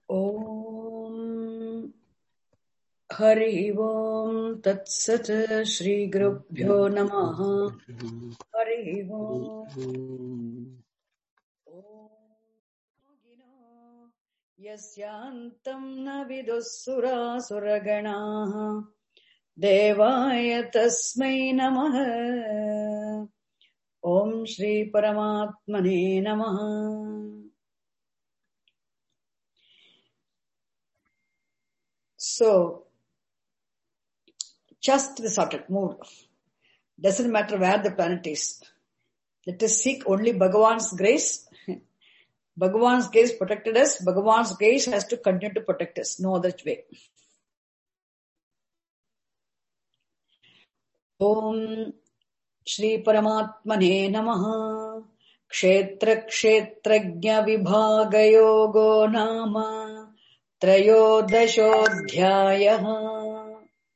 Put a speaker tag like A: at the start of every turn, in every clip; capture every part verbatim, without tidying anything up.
A: Om Hari Om Tat Sat Shri Gurubhyo Namaha Hari Om Om Yasyantam Navidusura Suraganaha Devaya Tasmai Namaha Om Shri Paramatmane Namaha. So, just the sorted mood. Doesn't matter where the planet is. Let us seek only Bhagavan's grace. Bhagavan's grace protected us. Bhagavan's grace has to continue to protect us. No other way. Om Shri Paramatmane Namaha Kshetra Kshetrajna Vibhaga Yogo Nama Trayodashodhyayaha.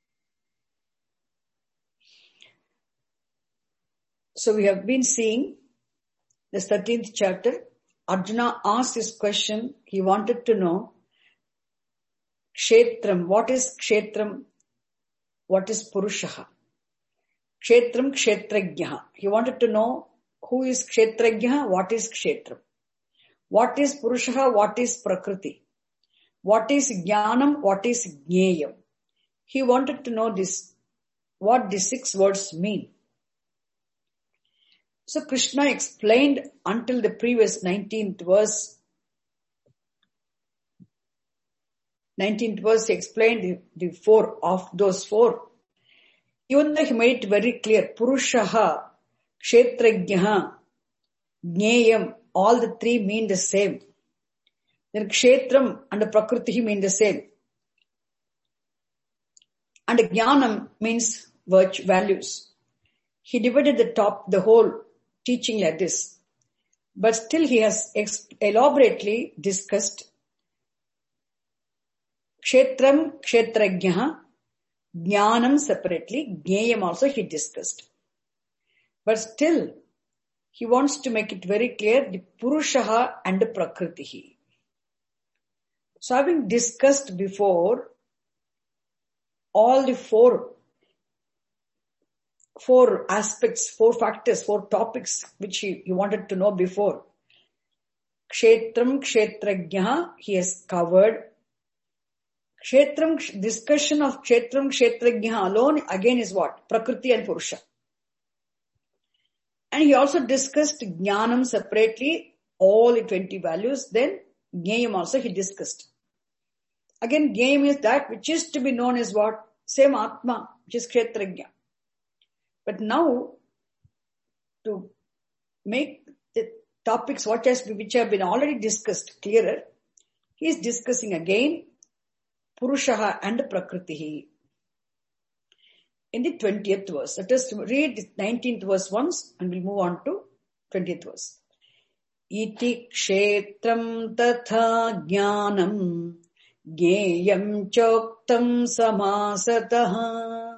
A: So we have been seeing this thirteenth chapter. Arjuna asked this question. He wanted to know Kshetram. What is Kshetram? What is Purushaha? Kshetram Kshetrajnaha. He wanted to know who is Kshetrajnaha, what is Kshetram. What is Purushaha, what is Prakriti. What is Jnanam, what is Jneyam. He wanted to know this, what these six words mean. So Krishna explained until the previous nineteenth verse. nineteenth verse, he explained the, the four of those four. Even though he made it very clear, Purushaha, Kshetrajnaha, Jneyam, all the three mean the same. Then Kshetram and Prakriti mean the same. And Jnanam means virtue, values. He divided the top, the whole teaching like this. But still he has ex- elaborately discussed Kshetram, Kshetrajnaha, Jnanam separately, Jneyam also he discussed. But still, he wants to make it very clear, the Purushaha and the Prakriti. So having discussed before all the four, four aspects, four factors, four topics which he, he wanted to know before. Kshetram, Kshetrajnaha, he has covered. Kshetram, discussion of Kshetram, Kshetrajnaha alone again is what? Prakriti and Purusha. And he also discussed Jnanam separately, all the twenty values. Then Jneyam also he discussed. Again, Jneyam is that which is to be known as what? Same Atma, which is Kshetrajna. But now, to make the topics what has, which have been already discussed clearer, he is discussing again Purushaha and Prakriti in the twentieth verse. Let us read the nineteenth verse once and we'll move on to twentieth verse. Iti kshetram tatha jnanam jneyam choktam samasataha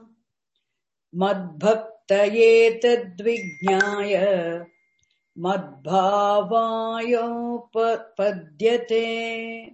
A: madbhaktaye tadvijnaya madbhavayo padyate.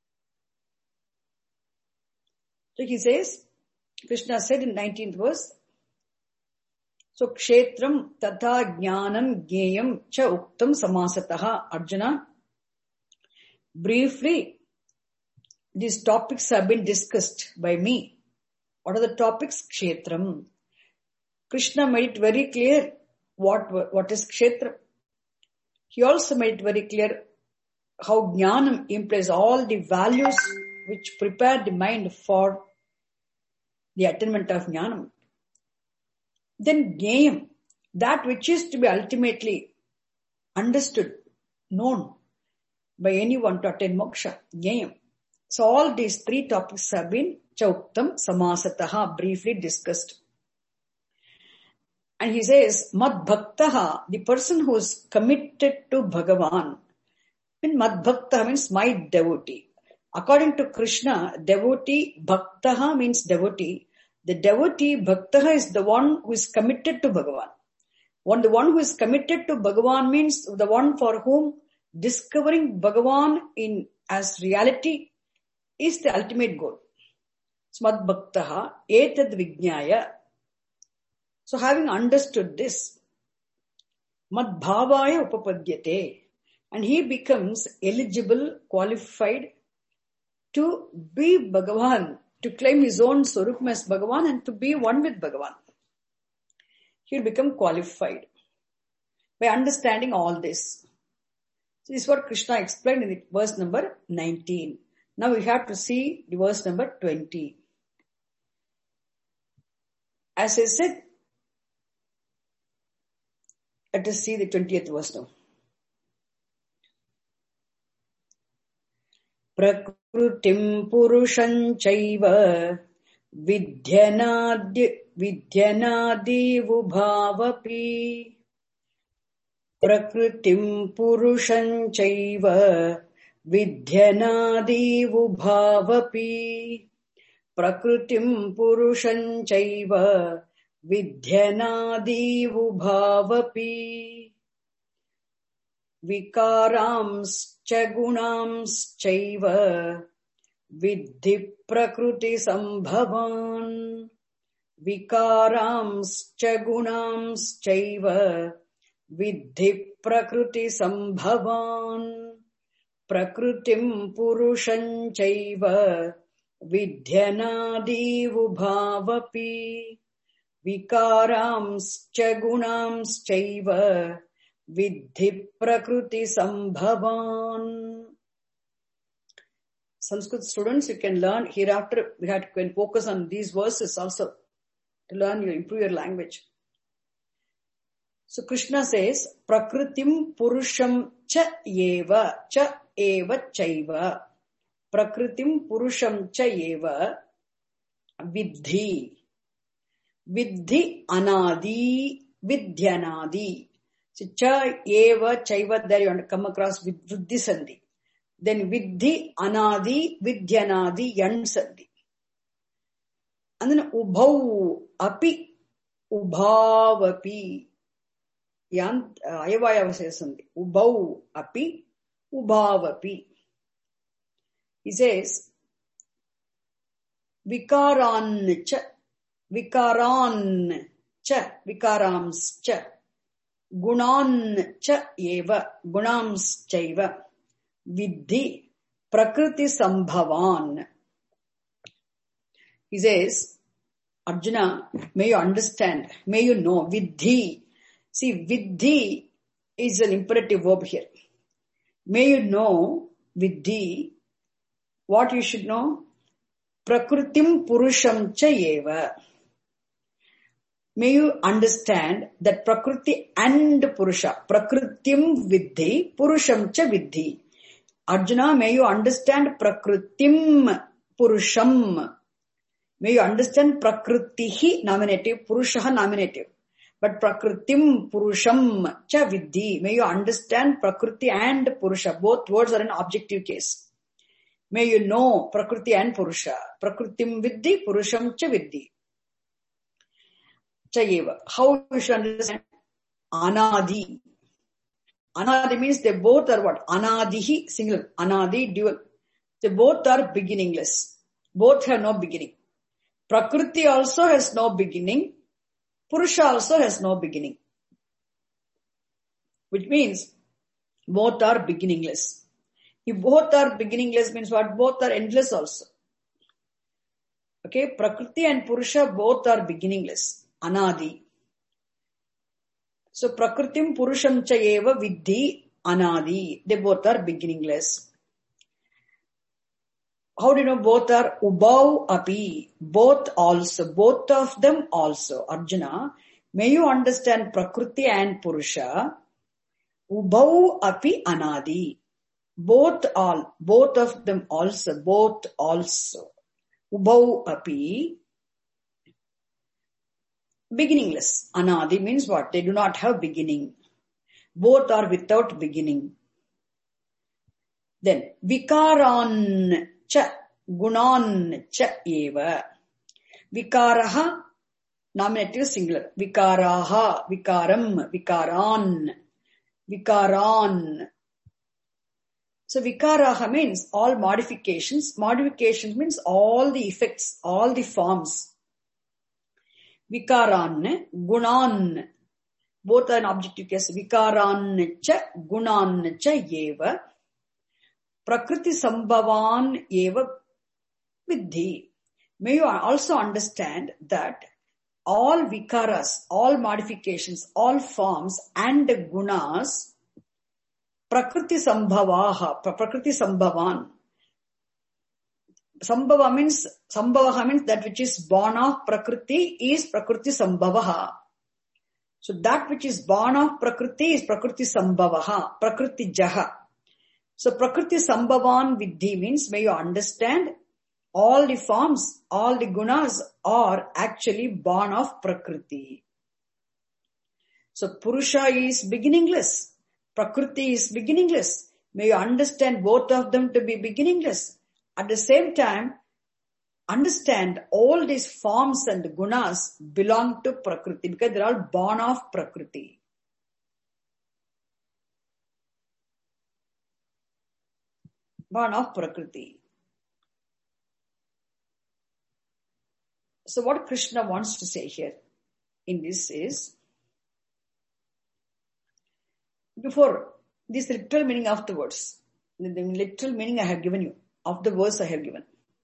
A: So he says, Krishna said in nineteenth verse, so kshetram tatha jnanam jneyam cha uktam samasataha. Arjuna, briefly, these topics have been discussed by me. What are the topics? Kshetram. Krishna made it very clear what, what is kshetram. He also made it very clear how jnanam implies all the values which prepare the mind for the attainment of jnanam. Then jneyam, that which is to be ultimately understood, known by anyone to attain moksha, jneyam. So all these three topics have been chauktam samasataha, briefly discussed. And he says, mad bhaktaha, the person who is committed to Bhagavan. And mad bhaktaha means my devotee. According to Krishna, devotee, bhaktaha means devotee. The devotee, bhaktaha, is the one who is committed to Bhagavan. One, the one who is committed to Bhagavan means the one for whom discovering Bhagavan in as reality is the ultimate goal. Smad bhaktaha etad vijnaya. So having understood this, mad bhavaya upapadyate, and he becomes eligible, qualified to be Bhagavan, to claim his own Swarupam as Bhagavan and to be one with Bhagavan. He'll become qualified by understanding all this. So this is what Krishna explained in the verse number nineteen. Now we have to see the verse number twenty. As I said, let us see the twentieth verse now. Prakrutim purusham chaiva vidyanadi vidyanadi vubhavapi. Prakritim purusham chaiva vidyanadi vubhavapi. Prakritim purusham chaiva vidyanadi vubhavapi. Vikarams-cha gunams-chaiva vidhi prakruti sambhavan. Vikarams-cha gunams-chaiva vidhi prakruti sambhavan. Prakrutim purusham chaiva vidyanadi vubhavapi. Vikarams-cha gunams-chaiva vidhi prakruti sambhavan. Sanskrit students, you can learn hereafter. We have to can focus on these verses also to learn, you improve your language. So Krishna says, Prakritim purusham cha eva, cha eva chaiva. Prakritim purusham cha eva vidhi. Vidhi anadi vidyanadi. So cha eva chaiva, there you want to come across with vriddhi sandhi. Then vidhi anadi vidyanadi yan sandhi. And then ubhau api ubhavapi. Yan ayavaya sandhi. Ubhau api ubhavapi. He says vikaran cha vikaran cha vikarams cha gunan cha eva gunams chaiva vidhi prakriti sambhavan. He says, Arjuna, may you understand, may you know, vidhi. See, vidhi is an imperative verb here. May you know, vidhi, what you should know? Prakritim purusham cha eva. May you understand that Prakriti and Purusha. Prakritim vidhi, Purusham cha vidhi. Arjuna, may you understand Prakritim Purusham. May you understand Prakritihi nominative, Purushaha nominative. But Prakritim Purusham cha vidhi. May you understand Prakriti and Purusha. Both words are in objective case. May you know Prakriti and Purusha. Prakritim vidhi, Purusham cha vidhi. Chayeva. How you should understand? Anadi. Anadi means they both are what? Anadihi, singular. Anadi, dual. They both are beginningless. Both have no beginning. Prakriti also has no beginning. Purusha also has no beginning. Which means both are beginningless. If both are beginningless means what? Both are endless also. Okay, Prakriti and Purusha both are beginningless. Anadi. So Prakritim Purusham cha eva vidhi anadi. They both are beginningless. How do you know both are? Ubhau api. Both also. Both of them also. Arjuna, may you understand Prakriti and Purusha. Ubhau api anadi. Both all. Both of them also. Both also. Ubhau api. Beginningless. Anadi means what? They do not have beginning. Both are without beginning. Then, vikaran cha gunan cha eva. Vikaraha, nominative singular. Vikaraha, vikaram, vikaran, vikaran. So vikaraha means all modifications. Modifications means all the effects, all the forms. Vikaran, gunan. Both are an objective case. Vikaran cha, gunan cha eva. Prakriti sambhavan eva vidhi. May you also understand that all vikaras, all modifications, all forms and gunas, prakriti sambhavaha, prakriti sambhavan. Sambhava means, sambhavaha means that which is born of prakriti is prakriti sambhavaha. So that which is born of prakriti is prakriti sambhavaha, prakriti jaha. So prakriti sambhavan vidhi means may you understand all the forms, all the gunas are actually born of prakriti. So purusha is beginningless. Prakriti is beginningless. May you understand both of them to be beginningless. At the same time, understand all these forms and gunas belong to Prakriti because they're all born of Prakriti. Born of Prakriti. So what Krishna wants to say here in this is, before this literal meaning of the words, the literal meaning I have given you, of the verse I have given.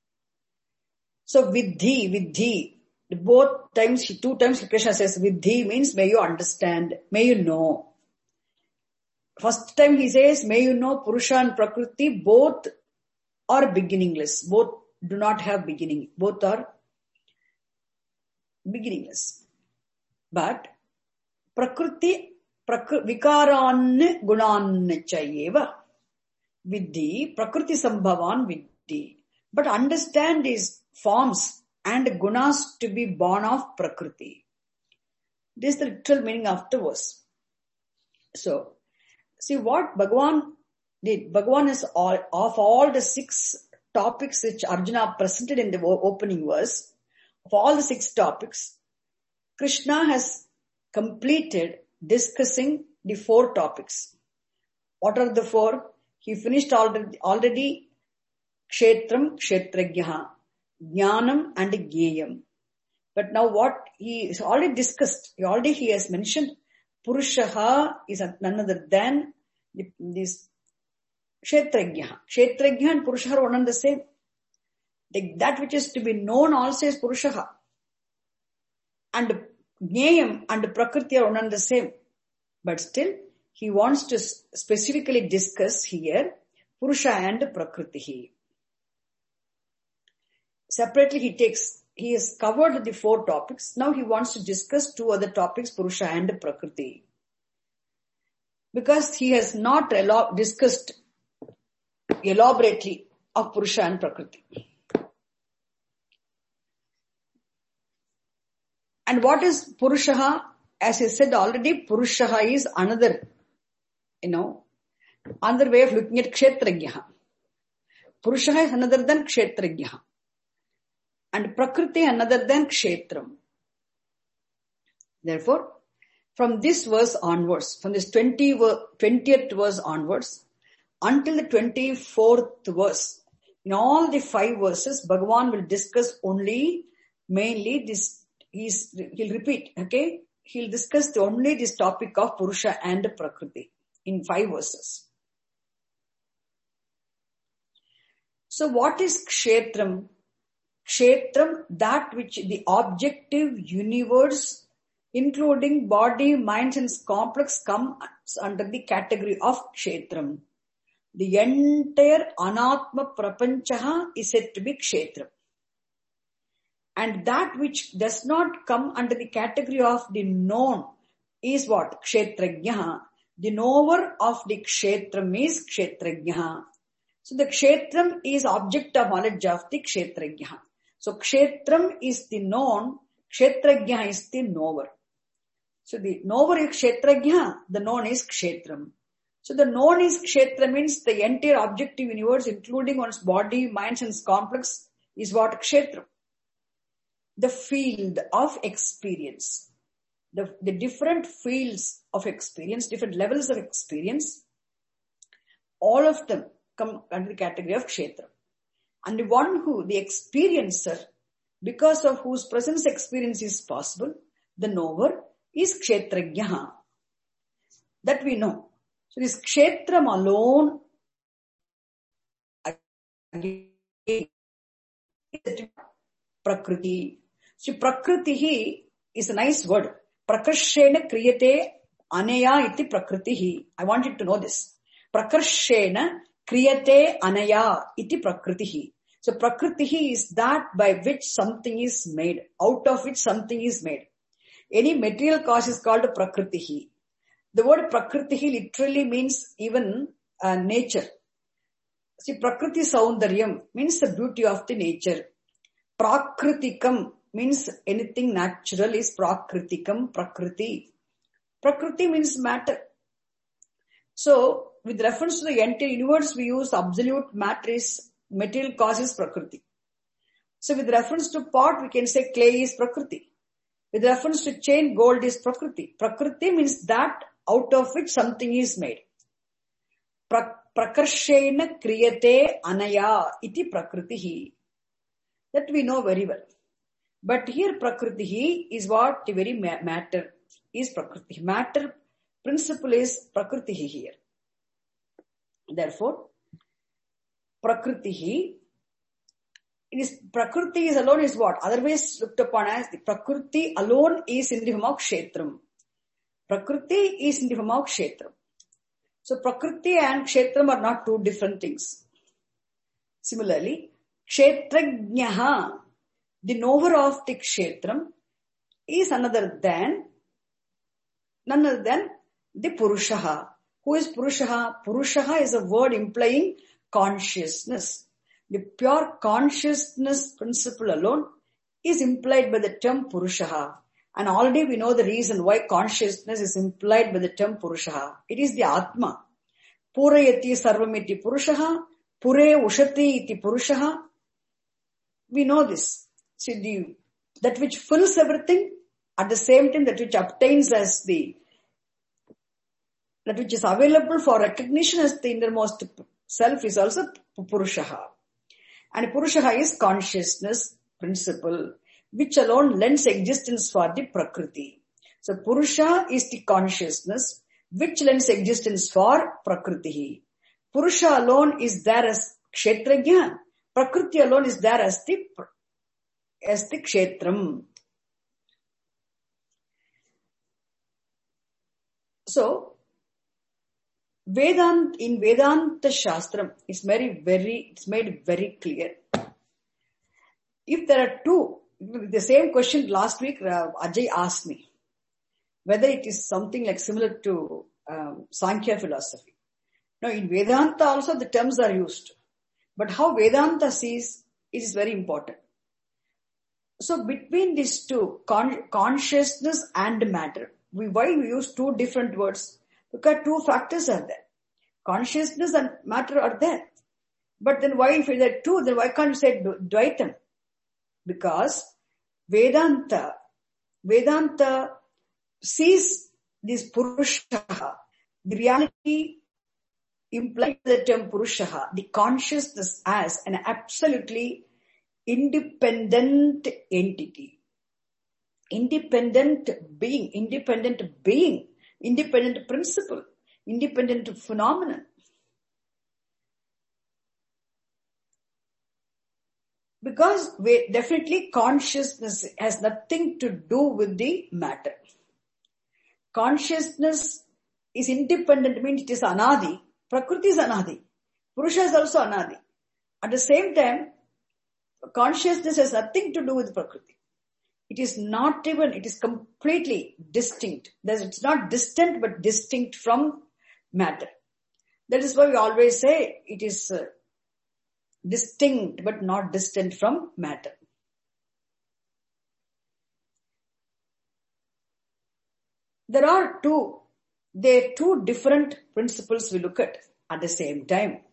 A: So vidhi, vidhi, both times, two times Krishna says vidhi means may you understand, may you know. First time he says may you know Purusha and Prakriti both are beginningless, both do not have beginning, both are beginningless. But Prakriti, prakr, vikaran gunan chayeva vidhi, Prakriti sambhavan vidhi. But understand these forms and gunas to be born of Prakriti. This is the literal meaning of the verse. So, see what Bhagavan did. Bhagavan is all, of all the six topics which Arjuna presented in the opening verse, of all the six topics, Krishna has completed discussing the four topics. What are the four? He finished already, already Kshetram, Kshetrajnaha, Jnanam and Jneyam. But now what he has already discussed, already he has mentioned, Purushaha is none other than this Kshetrajnaha. Kshetrajnaha and Purushaha are one and the same. The, that which is to be known also is Purushaha. And Jneyam and Prakriti are one and the same. But still, he wants to specifically discuss here Purusha and Prakriti. Separately he takes, he has covered the four topics. Now he wants to discuss two other topics, Purusha and Prakriti. Because he has not elo- discussed elaborately of Purusha and Prakriti. And what is Purushaha? As I said already, Purushaha is another, you know, another way of looking at Kshetrajnaha. Purushaha is another than Kshetrajnaha. And Prakriti another than Kshetram. Therefore, from this verse onwards, from this twentieth verse onwards, until the twenty-fourth verse, in all the five verses, Bhagavan will discuss only, mainly this, he's, he'll repeat, okay? He'll discuss only this topic of Purusha and Prakriti in five verses. So what is Kshetram? Kshetram, that which the objective universe, including body, mind and complex, comes under the category of Kshetram. The entire Anatma Prapanchaha is said to be Kshetram. And that which does not come under the category of the known is what? Kshetrajnaha. The knower of the Kshetram is Kshetrajnaha. So the Kshetram is object of knowledge of the Kshetrajnaha. So Kshetram is the known, Kshetrajnaha is the knower. So the knower is Kshetrajnaha, the known is Kshetram. So the known is Kshetram means the entire objective universe, including one's body, mind and complex, is what? Kshetram. The field of experience. The, the different fields of experience, different levels of experience, all of them come under the category of kshetra. And the one who, the experiencer, because of whose presence experience is possible, the knower, is kshetrajna. That we know. So this kshetram alone, prakriti. So prakriti is a nice word. Prakarshena kriyate anaya iti prakriti. I want you to know this. Prakarshena kriyate anaya iti prakriti. So prakriti is that by which something is made, out of which something is made. Any material cause is called prakriti. The word prakriti literally means even uh, nature. See, prakriti saundaryam means the beauty of the nature. Prakritikam means anything natural is prakritikam, prakriti. Prakriti means matter. So, with reference to the entire universe, we use absolute matter is material cause is prakriti. So, with reference to pot, we can say clay is prakriti. With reference to chain, gold is prakriti. Prakriti means that out of which something is made. Pra- Prakarshena kriyate anaya iti prakriti. That we know very well. But here prakriti is what the very matter is prakriti. Matter principle is prakriti here. Therefore, prakriti, it is, prakriti is alone is what? Otherwise looked upon as the prakriti alone is in the form of kshetram. Prakriti is in the form of kshetram. So prakriti and kshetram are not two different things. Similarly, kshetrajnaha, the knower of the kshetram, is another than, none other than the purushaha. Who is purushaha? Purushaha is a word implying consciousness. The pure consciousness principle alone is implied by the term purushaha. And already we know the reason why consciousness is implied by the term purushaha. It is the atma. Purayati sarvamiti purushaha, pure ushati iti purushaha. We know this. See, the, that which fills everything, at the same time that which obtains as the, that which is available for recognition as the innermost self is also purushaha. And purushaha is consciousness principle, which alone lends existence for the prakriti. So purusha is the consciousness, which lends existence for prakriti. Purusha alone is there as kshetrajna. Prakriti alone is there as the, as the kshetram. So, Vedant, in Vedanta Shastram, it's very, very, it's made very clear. If there are two, the same question last week, uh, Ajay asked me, whether it is something like similar to um, Sankhya philosophy. Now, in Vedanta also the terms are used. But how Vedanta sees, it is very important. So, between these two, con- consciousness and matter, we, why we use two different words? Because two factors are there. Consciousness and matter are there. But then why, if there are two, then why can't you say Dvaitam? Because Vedanta, Vedanta sees this Purushaha, the reality implied the term Purushaha, the consciousness as an absolutely independent entity. Independent being, independent being, independent principle, independent phenomenon. Because we, definitely consciousness has nothing to do with the matter. Consciousness is independent, means it is anadi. Prakriti is anadi. Purusha is also anadi. At the same time, consciousness has nothing to do with Prakriti. It is not even, it is completely distinct. It's not distant but distinct from matter. That is why we always say it is uh, distinct but not distant from matter. There are two, there are two different principles we look at at the same time.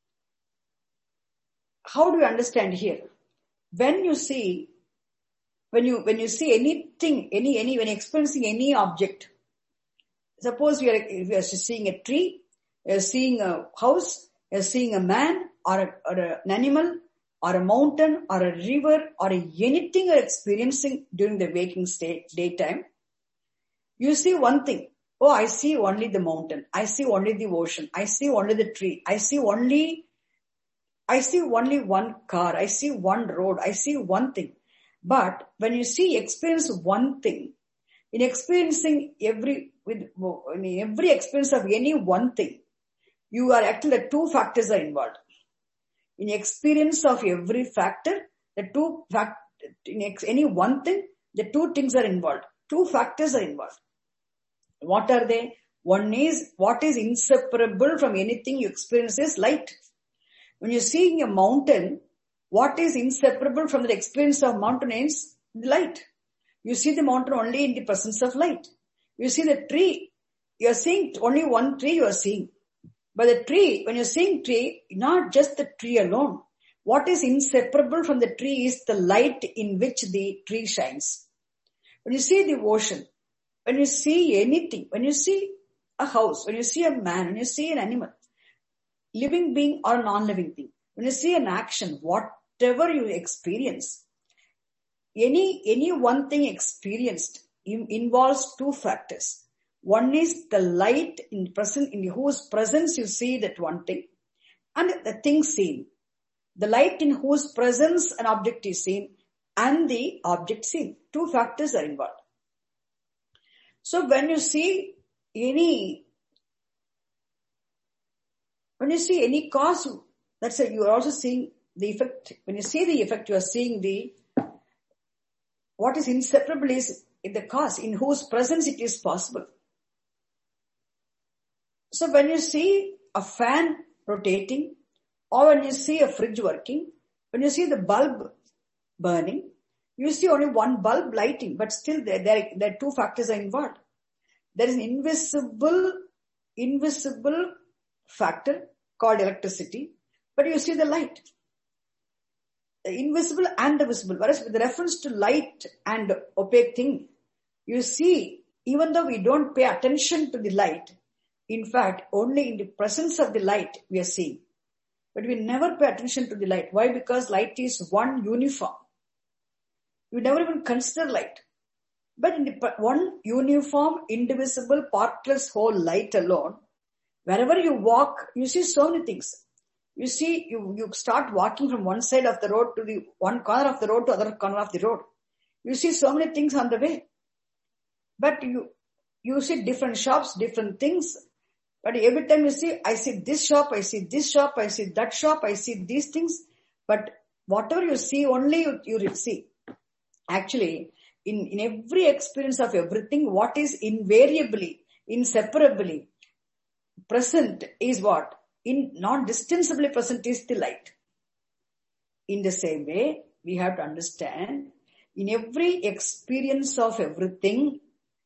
A: How do you understand here? When you see, when you, when you see anything, any, any, when you're experiencing any object, suppose we are, we are seeing a tree, we are seeing a house, You're seeing a man or, a, or a, an animal or a mountain or a river or a, anything you're experiencing during the waking state, daytime. You see one thing. Oh, I see only the mountain. I see only the ocean. I see only the tree. I see only, I see only one car. I see one road. I see one thing. But when you see, experience one thing, in experiencing every, with in every experience of any one thing, you are actually, the two factors are involved. In experience of every factor, the two fact, in ex, any one thing, the two things are involved. Two factors are involved. What are they? One is, what is inseparable from anything you experience is light. When you're seeing a mountain, what is inseparable from the experience of mountain is light. You see the mountain only in the presence of light. You see the tree, you are seeing only one tree you are seeing. But the tree, when you're seeing tree, not just the tree alone. What is inseparable from the tree is the light in which the tree shines. When you see the ocean, when you see anything, when you see a house, when you see a man, when you see an animal, living being or non-living thing, when you see an action, whatever you experience, any, any one thing experienced in, involves two factors. One is the light in present, in whose presence you see that one thing, and the thing seen. The light in whose presence an object is seen and the object seen. Two factors are involved. So when you see any, when you see any cause, that's it, you are also seeing the effect. When you see the effect, you are seeing the, what is inseparable is in the cause, in whose presence it is possible. So when you see a fan rotating, or when you see a fridge working, when you see the bulb burning, you see only one bulb lighting, but still there, there, there two factors are involved. There is an invisible, invisible factor called electricity, but you see the light. The invisible and the visible. Whereas with reference to light and opaque thing, you see, even though we don't pay attention to the light, in fact, only in the presence of the light we are seeing. But we never pay attention to the light. Why? Because light is one uniform. We never even consider light. But in the one uniform, indivisible, partless whole light alone, wherever you walk, you see so many things. You see, you, you start walking from one side of the road to the one corner of the road to the other corner of the road. You see so many things on the way. But you, you see different shops, different things. But every time you see, I see this shop, I see this shop, I see that shop, I see these things. But whatever you see, only you, you see. Actually, in, in every experience of everything, what is invariably, inseparably present is what? In non-distancably present is the light. In the same way, we have to understand, in every experience of everything,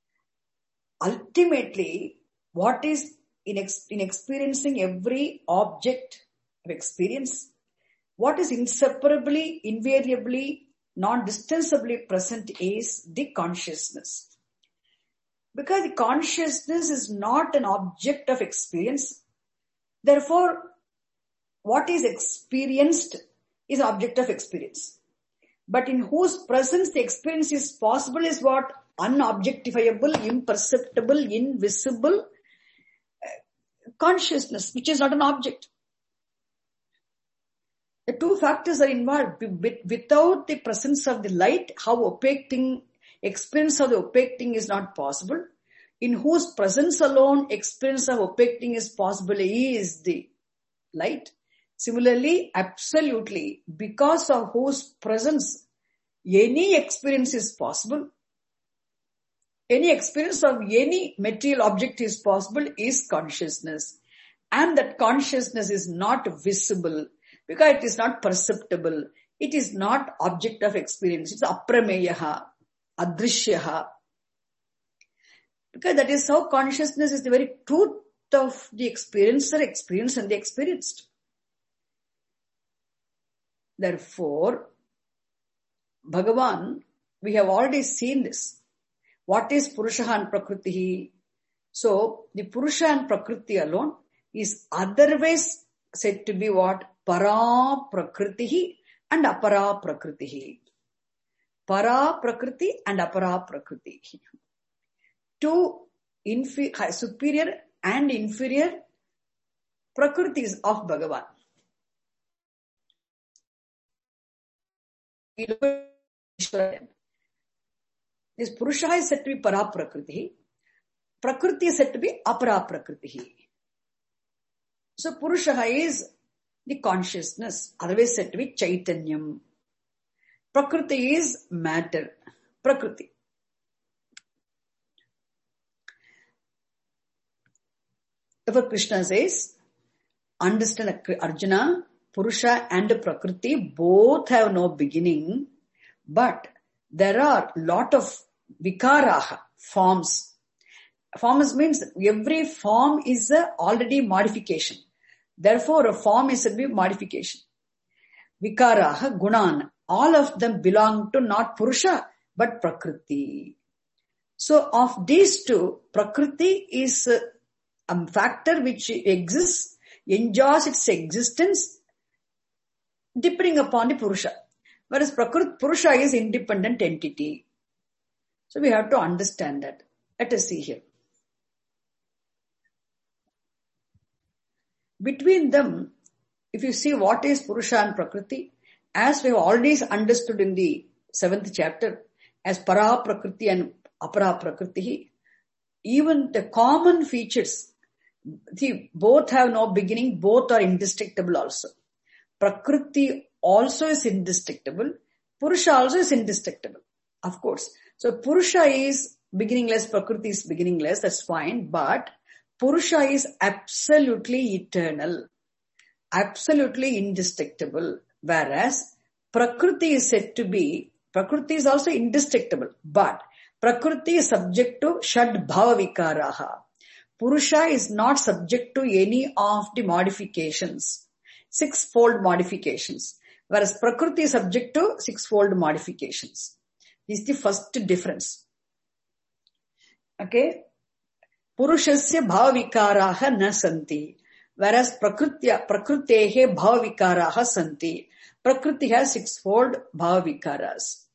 A: ultimately, what is in, ex- in experiencing every object of experience, what is inseparably, invariably, non-distancably present is the consciousness. Because the consciousness is not an object of experience. Therefore, what is experienced is object of experience. But in whose presence the experience is possible is what? Unobjectifiable, imperceptible, invisible consciousness, which is not an object. The two factors are involved. Without the presence of the light, how opaque thing, experience of the opaque thing is not possible. In whose presence alone experience of opaque thing is possible is the light. Similarly, absolutely, because of whose presence any experience is possible, any experience of any material object is possible is consciousness. And that consciousness is not visible because it is not perceptible. It is not object of experience. It's aprameyaha, adrishyaha. Because that is how consciousness is the very truth of the experiencer, experience and the experienced. Therefore, Bhagavan, we have already seen this. What is Purusha and Prakriti? So, the Purusha and Prakriti alone is otherwise said to be what? Para prakritihi and apara prakritihi. Para prakriti and apara prakriti. Two infi- superior and inferior prakritis of Bhagavan. This Purusha is said to be para prakriti. Prakriti is said to be apara prakriti. So Purusha is the consciousness, otherwise said to be Chaitanyam. Prakriti is matter. Prakriti. Therefore Krishna says, understand Arjuna, Purusha and Prakriti both have no beginning, but there are lot of vikaraha, forms. Forms means every form is a already modification. Therefore, a form is a modification. Vikaraha, gunan, all of them belong to not Purusha, but Prakriti. So, of these two, Prakriti is a factor which exists, enjoys its existence, depending upon the Purusha. Whereas Prakriti, Purusha is independent entity. So, we have to understand that. Let us see here. Between them, if you see what is Purusha and Prakriti, as we have already understood in the seventh chapter, as Para Prakriti and Apara Prakriti, even the common features, see, both have no beginning, both are indestructible also. Prakriti also is indestructible, Purusha also is indestructible, of course. So Purusha is beginningless, Prakriti is beginningless, that's fine, but Purusha is absolutely eternal, absolutely indestructible, whereas Prakriti is said to be, Prakriti is also indestructible, but Prakriti is subject to Shad Bhava Vikaraha. Purusha is not subject to any of the modifications, six-fold modifications, whereas Prakriti is subject to six-fold modifications. This is the first difference. Okay? Purushasya bhavavikaraha na santi, whereas Prakritya, Prakritehe bhavavikaraha santi. Prakriti has sixfold bhavavikaras.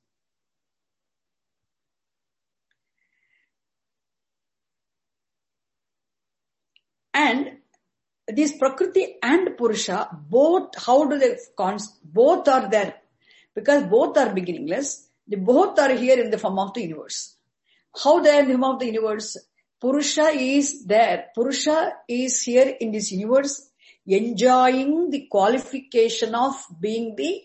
A: And these Prakriti and Purusha, both, how do they, both are there? Because both are beginningless, they both are here in the form of the universe. How they are in the form of the universe? Purusha is there. Purusha is here in this universe, enjoying the qualification of being the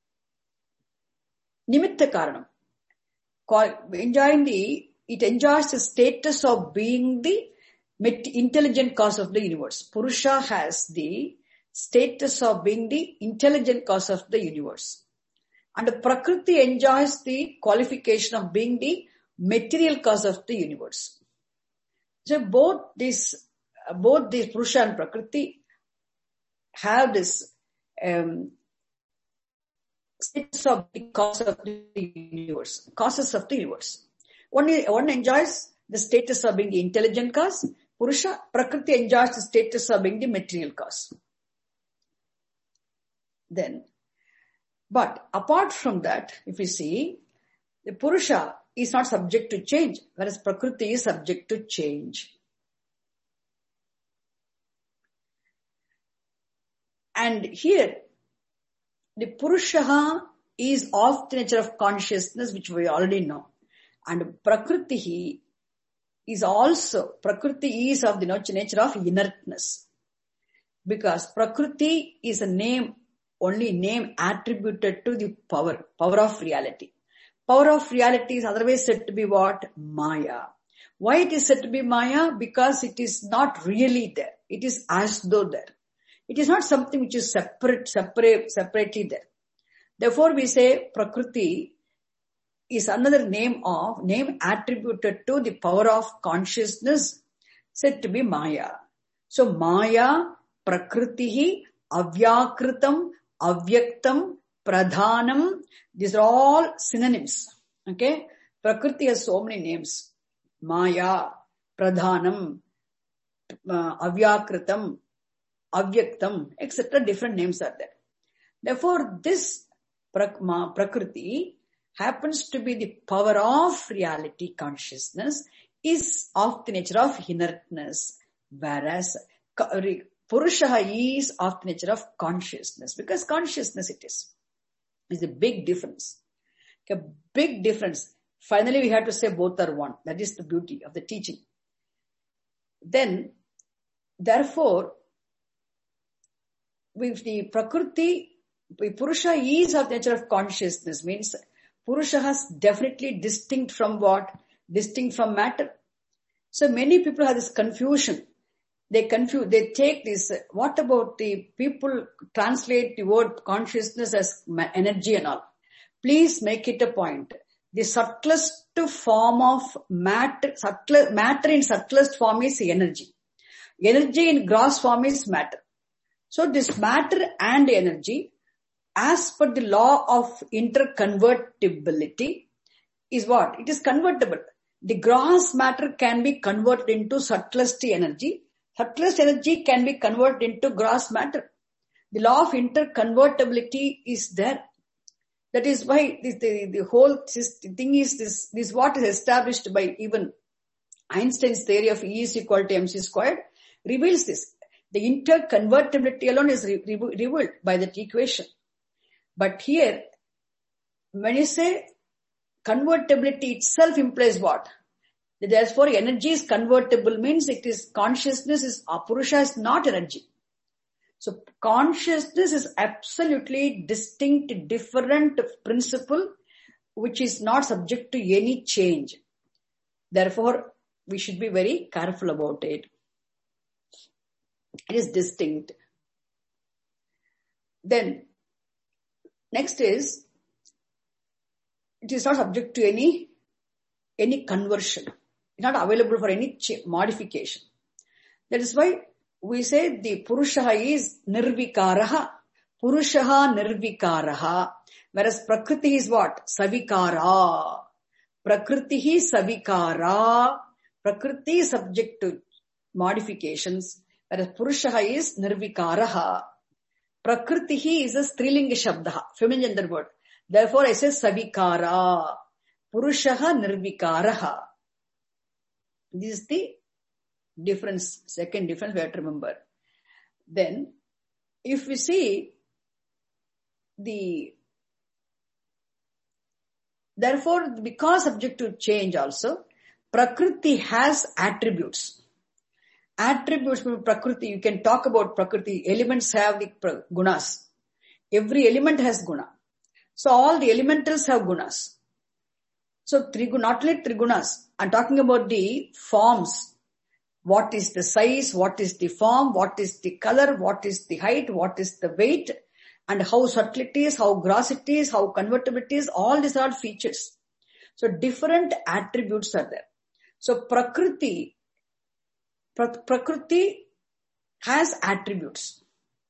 A: Nimitta Karanam. Enjoying the, it enjoys the status of being the intelligent cause of the universe. Purusha has the status of being the intelligent cause of the universe. And Prakriti enjoys the qualification of being the material cause of the universe. So both these, both these Purusha and Prakriti have this um, status of the cause of the universe, causes of the universe. One, one enjoys the status of being the intelligent cause. Purusha, Prakriti enjoys the status of being the material cause. Then, but apart from that, if you see, the Purusha is not subject to change, whereas Prakriti is subject to change. And here, the Purusha is of the nature of consciousness, which we already know. And Prakriti is also, Prakriti is of the nature of inertness. Because Prakriti is a name, only name attributed to the power, power of reality. Power of reality is otherwise said to be what? Maya. Why it is said to be Maya? Because it is not really there. It is as though there. It is not something which is separate, separate, separately there. Therefore we say Prakriti is another name of, name attributed to the power of consciousness said to be Maya. So Maya, Prakritihi, Avyakritam, Avyaktam, Pradhanam, these are all synonyms. Okay? Prakriti has so many names. Maya, Pradhanam, uh, Avyakritam, Avyaktam, et cetera. Different names are there. Therefore, this Prakriti happens to be the power of reality consciousness, is of the nature of inertness, whereas Purusha is of the nature of consciousness, because consciousness it is. It's a big difference. A big difference. Finally, we have to say both are one. That is the beauty of the teaching. Then, therefore, with the Prakriti, Purusha is of the nature of consciousness, means Purusha is definitely distinct from what? Distinct from matter. So many people have this confusion. They confuse, they take this, what about the people translate the word consciousness as energy and all. Please make it a point. The subtlest form of matter, subtle, matter in subtlest form is energy. Energy in gross form is matter. So this matter and energy, as per the law of interconvertibility, is what? It is convertible. The gross matter can be converted into subtlest energy. Subtlest energy can be converted into gross matter. The law of interconvertibility is there. That is why this, the, the whole this, the thing is this, this what is established by even Einstein's theory of E is equal to mc squared reveals this. The interconvertibility alone is re, re, revealed by that equation. But here, when you say convertibility itself implies what? Therefore, energy is convertible means it is consciousness is, Purusha is not energy. So consciousness is absolutely distinct, different principle which is not subject to any change. Therefore, we should be very careful about it. It is distinct. Then, next is, it is not subject to any, any conversion. It's not available for any ch- modification. That is why we say the Purusha is nirvikaraha. Purusha nirvikaraha. Whereas Prakriti is what? Savikara. Prakriti is Savikara. Prakriti is subject to modifications. Whereas Purusha is nirvikaraha. Prakriti is a Strilinga Shabda, feminine gender word. Therefore I say Savikara. Purusha nirvikaraha. This is the difference, second difference we have to remember. Then, if we see the, therefore, because subject to change also, Prakriti has attributes. Attributes of Prakriti, you can talk about Prakriti, elements have the gunas. Every element has guna. So all the elementals have gunas. So trigu, not only trigunas, I'm talking about the forms. What is the size, what is the form, what is the color, what is the height, what is the weight, and how subtle it is, how gross it is, how convertible it is, all these are features. So different attributes are there. So Prakriti, pra- Prakriti has attributes.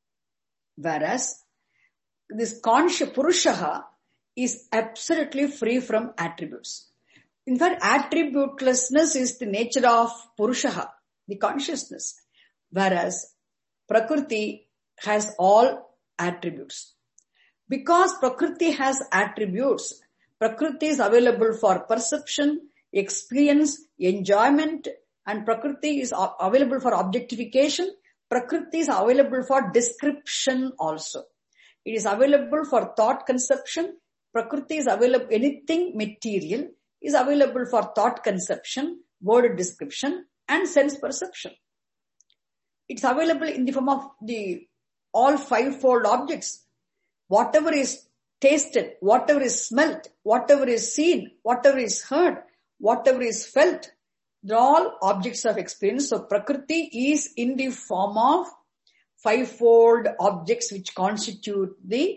A: Whereas this conscious Purusha is absolutely free from attributes. In fact, attributelessness is the nature of Purusha, the consciousness. Whereas Prakriti has all attributes. Because Prakriti has attributes, Prakriti is available for perception, experience, enjoyment, and Prakriti is available for objectification. Prakriti is available for description also. It is available for thought conception. Prakriti is available, anything material is available for thought conception, word description, and sense perception. It's available in the form of the all fivefold objects. Whatever is tasted, whatever is smelt, whatever is seen, whatever is heard, whatever is felt, they're all objects of experience. So Prakriti is in the form of fivefold objects which constitute the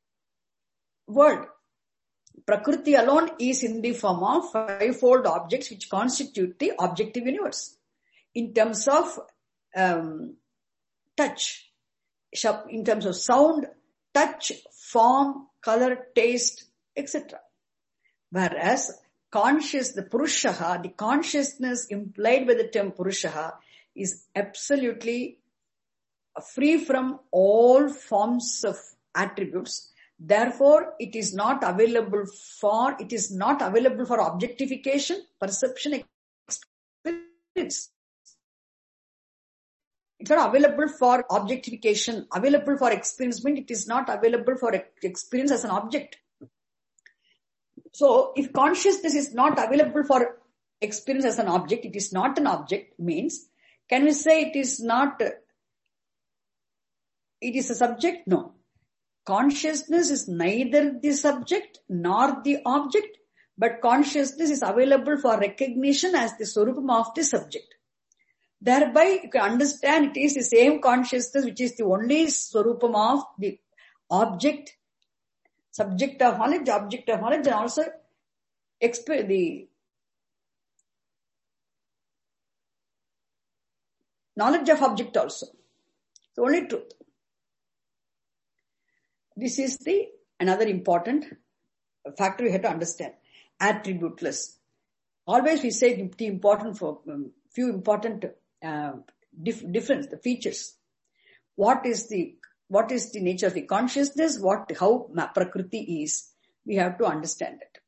A: world. Prakriti alone is in the form of fivefold objects which constitute the objective universe. In terms of um, touch, in terms of sound, touch, form, color, taste, et cetera. Whereas conscious, the Purusha, the consciousness implied by the term Purusha is absolutely free from all forms of attributes. Therefore, it is not available for, it is not available for objectification, perception, experience. It's not available for objectification, available for experience means it is not available for experience as an object. So, if consciousness is not available for experience as an object, it is not an object, means, can we say it is not, it is a subject? No. Consciousness is neither the subject nor the object, but consciousness is available for recognition as the swarupam of the subject. Thereby, you can understand it is the same consciousness which is the only swarupam of the object, subject of knowledge, object of knowledge, and also exp- the knowledge of object also. It's the only truth. This is the another important factor we have to understand. Attributeless. Always we say the important for um, few important uh, dif- difference, the features. What is the what is the nature of the consciousness? What how prakriti is? We have to understand it.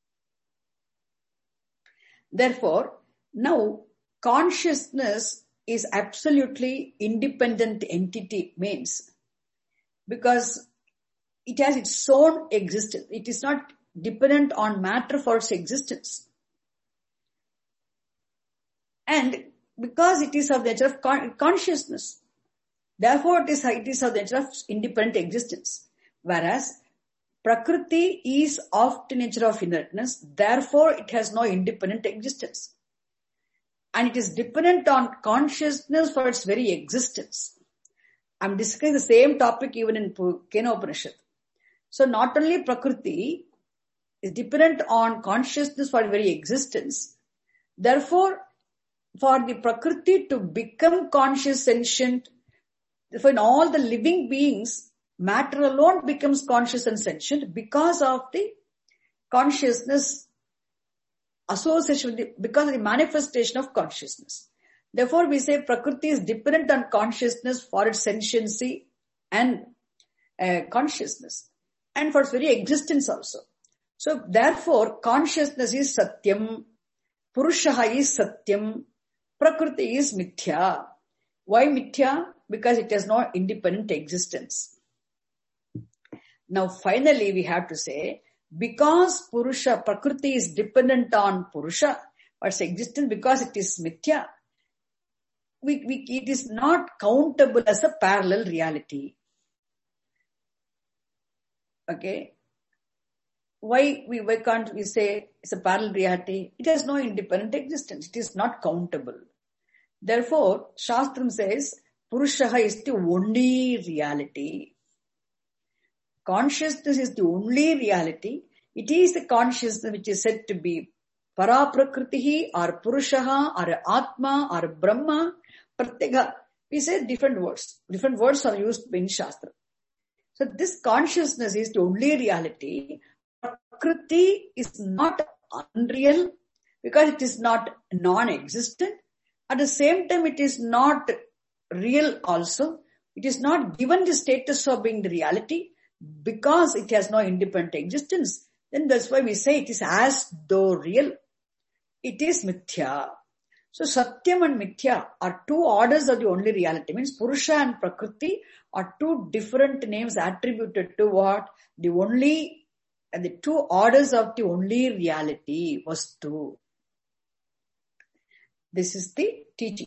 A: Therefore, now consciousness is absolutely independent entity, means because it has its own existence. It is not dependent on matter for its existence. And because it is of the nature of con- consciousness, therefore it is, it is of the nature of independent existence. Whereas Prakriti is of the nature of inertness, therefore it has no independent existence. And it is dependent on consciousness for its very existence. I am discussing the same topic even in Kena Upanishad. So not only Prakriti is dependent on consciousness for its very existence, therefore for the Prakriti to become conscious, sentient, for all the living beings, matter alone becomes conscious and sentient because of the consciousness association, with the, because of the manifestation of consciousness. Therefore, we say Prakriti is dependent on consciousness for its sentiency and uh, consciousness, and for its very existence also. So, therefore, consciousness is Satyam, Purushaha is Satyam, Prakriti is Mithya. Why Mithya? Because it has no independent existence. Now, finally, we have to say, because Purusha, Prakriti is dependent on Purusha, but its existence, because it is Mithya, we, we, it is not countable as a parallel reality. Okay? Why we why can't we say it's a parallel reality? It has no independent existence. It is not countable. Therefore, Shastram says, Purushaha is the only reality. Consciousness is the only reality. It is the consciousness which is said to be Paraprakritihi or Purushaha or Atma or Brahma, Pratyeka. We say different words. Different words are used in Shastra. So this consciousness is the only reality. Prakriti is not unreal because it is not non-existent. At the same time, it is not real also. It is not given the status of being the reality because it has no independent existence. Then that's why we say it is as though real. It is Mithya. So Satyam and Mithya are two orders of the only reality. Means Purusha and Prakriti are two different names attributed to what? The only, and the two orders of the only reality was two. This is the teaching.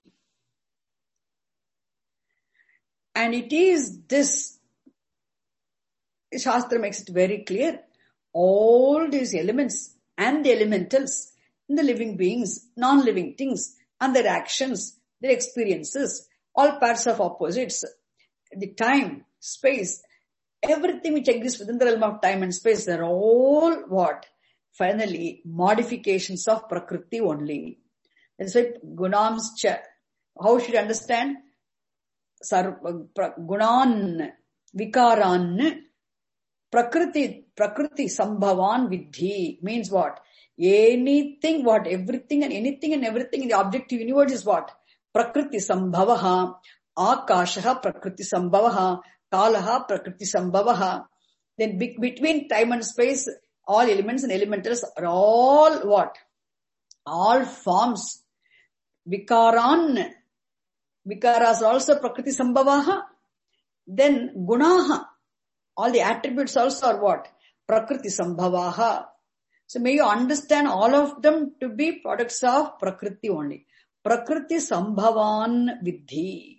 A: And it is this, Shastra makes it very clear. All these elements and the elementals, the living beings, non-living things, and their actions, their experiences, all parts of opposites, the time, space, everything which exists within the realm of time and space, they're all what? Finally, modifications of Prakriti only. That's why Gunams cha. How should you understand? Sar, gunan, vikaran, Prakriti, Prakriti sambhavan vidhi means what? Anything, what? Everything and anything and everything in the objective universe is what? Prakriti sambhavaha. Akashaha Prakriti Sambhavaha, Kalaha Prakriti Sambhavaha. Then be- between time and space, all elements and elementals are all what? All forms. Vikaran. Vikaras are also Prakriti Sambhavaha. Then Gunaha. All the attributes also are what? Prakriti Sambhavaha. So may you understand all of them to be products of Prakriti only. Prakriti Sambhavan Vidhi.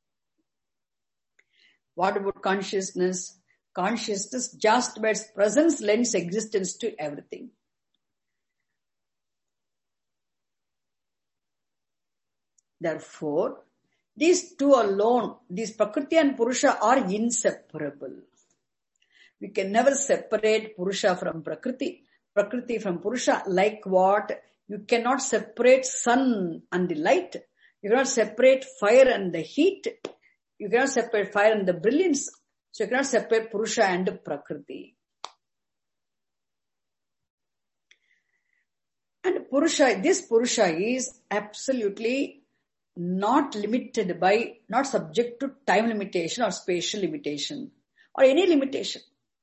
A: What about consciousness? Consciousness just by its presence lends existence to everything. Therefore, these two alone, these Prakriti and Purusha are inseparable. We can never separate Purusha from Prakriti, Prakriti from Purusha. Like what? You cannot separate sun and the light. You cannot separate fire and the heat. You cannot separate fire and the brilliance. So you cannot separate Purusha and Prakriti. And Purusha, this Purusha is absolutely not limited by, not subject to time limitation or spatial limitation or any limitation.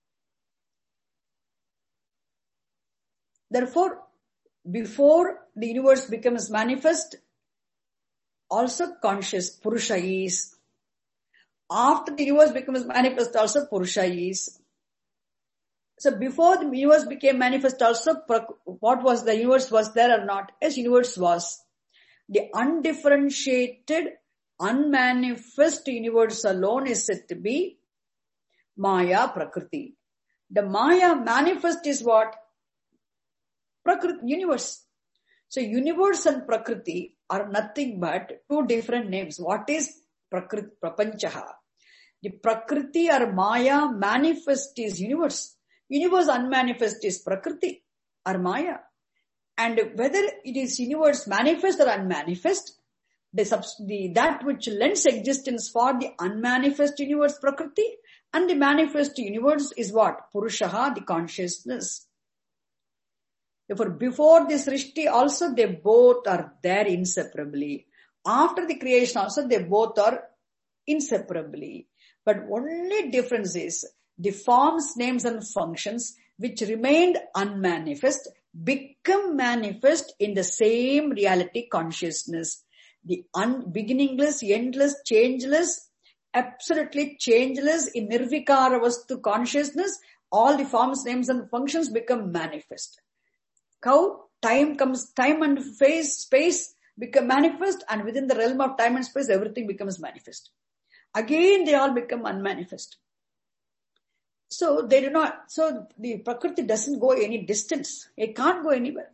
A: Therefore, before the universe becomes manifest, also conscious Purusha is. After the universe becomes manifest, also Purusha is. So before the universe became manifest also, what was the universe? Was there or not? Yes, universe was. The undifferentiated, unmanifest universe alone is said to be Maya Prakriti. The Maya manifest is what? Prakriti, universe. So universe and Prakriti are nothing but two different names. What is Prakriti, Prapanchaha? The Prakriti or Maya manifest is universe. Universe unmanifest is Prakriti or Maya. And whether it is universe manifest or unmanifest, the, the that which lends existence for the unmanifest universe Prakriti and the manifest universe is what? Purushaha, the consciousness. Therefore, before this Srishti also they both are there inseparably. After the creation also they both are inseparably. But only difference is the forms, names and functions which remained unmanifest become manifest in the same reality consciousness. The un- beginningless, endless, changeless, absolutely changeless in Nirvikara Vastu consciousness, all the forms, names and functions become manifest. How time comes, time and phase, space become manifest, and within the realm of time and space everything becomes manifest. Again they all become unmanifest. So they do not, so the Prakriti doesn't go any distance. It can't go anywhere.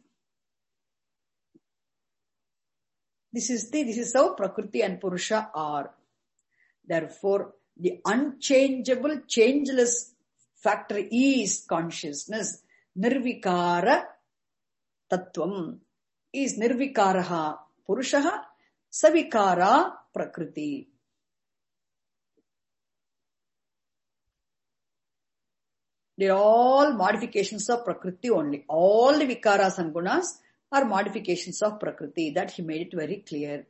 A: This is the, this is how Prakriti and Purusha are. Therefore, the unchangeable, changeless factor is consciousness. Nirvikara Tattvam is Nirvikaraha Purushaha, Savikara Prakriti. They are all modifications of Prakriti only. All the Vikaras and Gunas are modifications of Prakriti. That he made it very clear.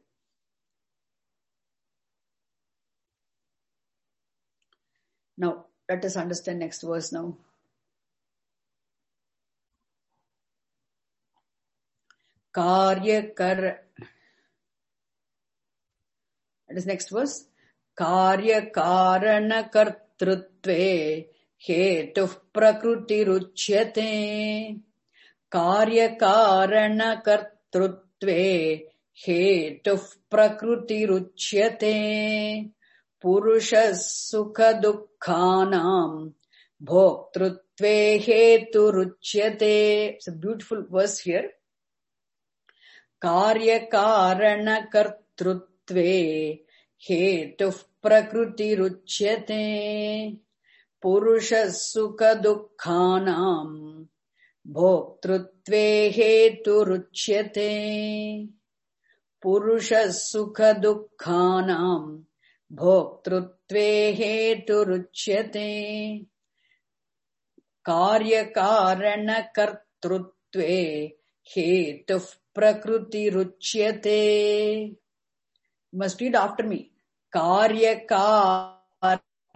A: Now, let us understand next verse now. Karya kar. That is next verse. Karya karana kartrutve hetuh prakrutiruchyate. Karya karana kartrutve hetuh prakrutiruchyate. Purusha sukha dukkhanam bhoktrutve heturuchyate. It's a beautiful verse here. Karya karana kartrutve hetuh prakrutiruchyate. Purusha sukha dukkhanam bhoktrutve heturuchyate. Purusha sukha dukkhanam bhoktrutve heturuchyate. Karya karana kartrutve hetuh prakrutiruchyate. You must read after me. karya karana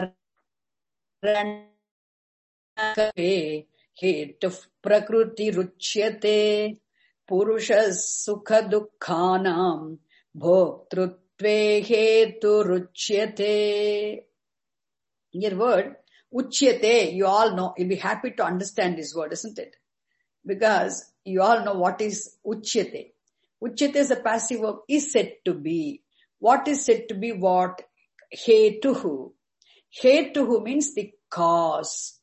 A: hetu prakriti ruchyate purusha sukha dukkhanam bhoktrutve hetu ruchyate. Your word uchyate, you all know, you'll be happy to understand this word, isn't it? Because you all know what is uchyate. Uchyate is a passive verb, is said to be. What is said to be what? Hetuhu. Hetuhu means the cause.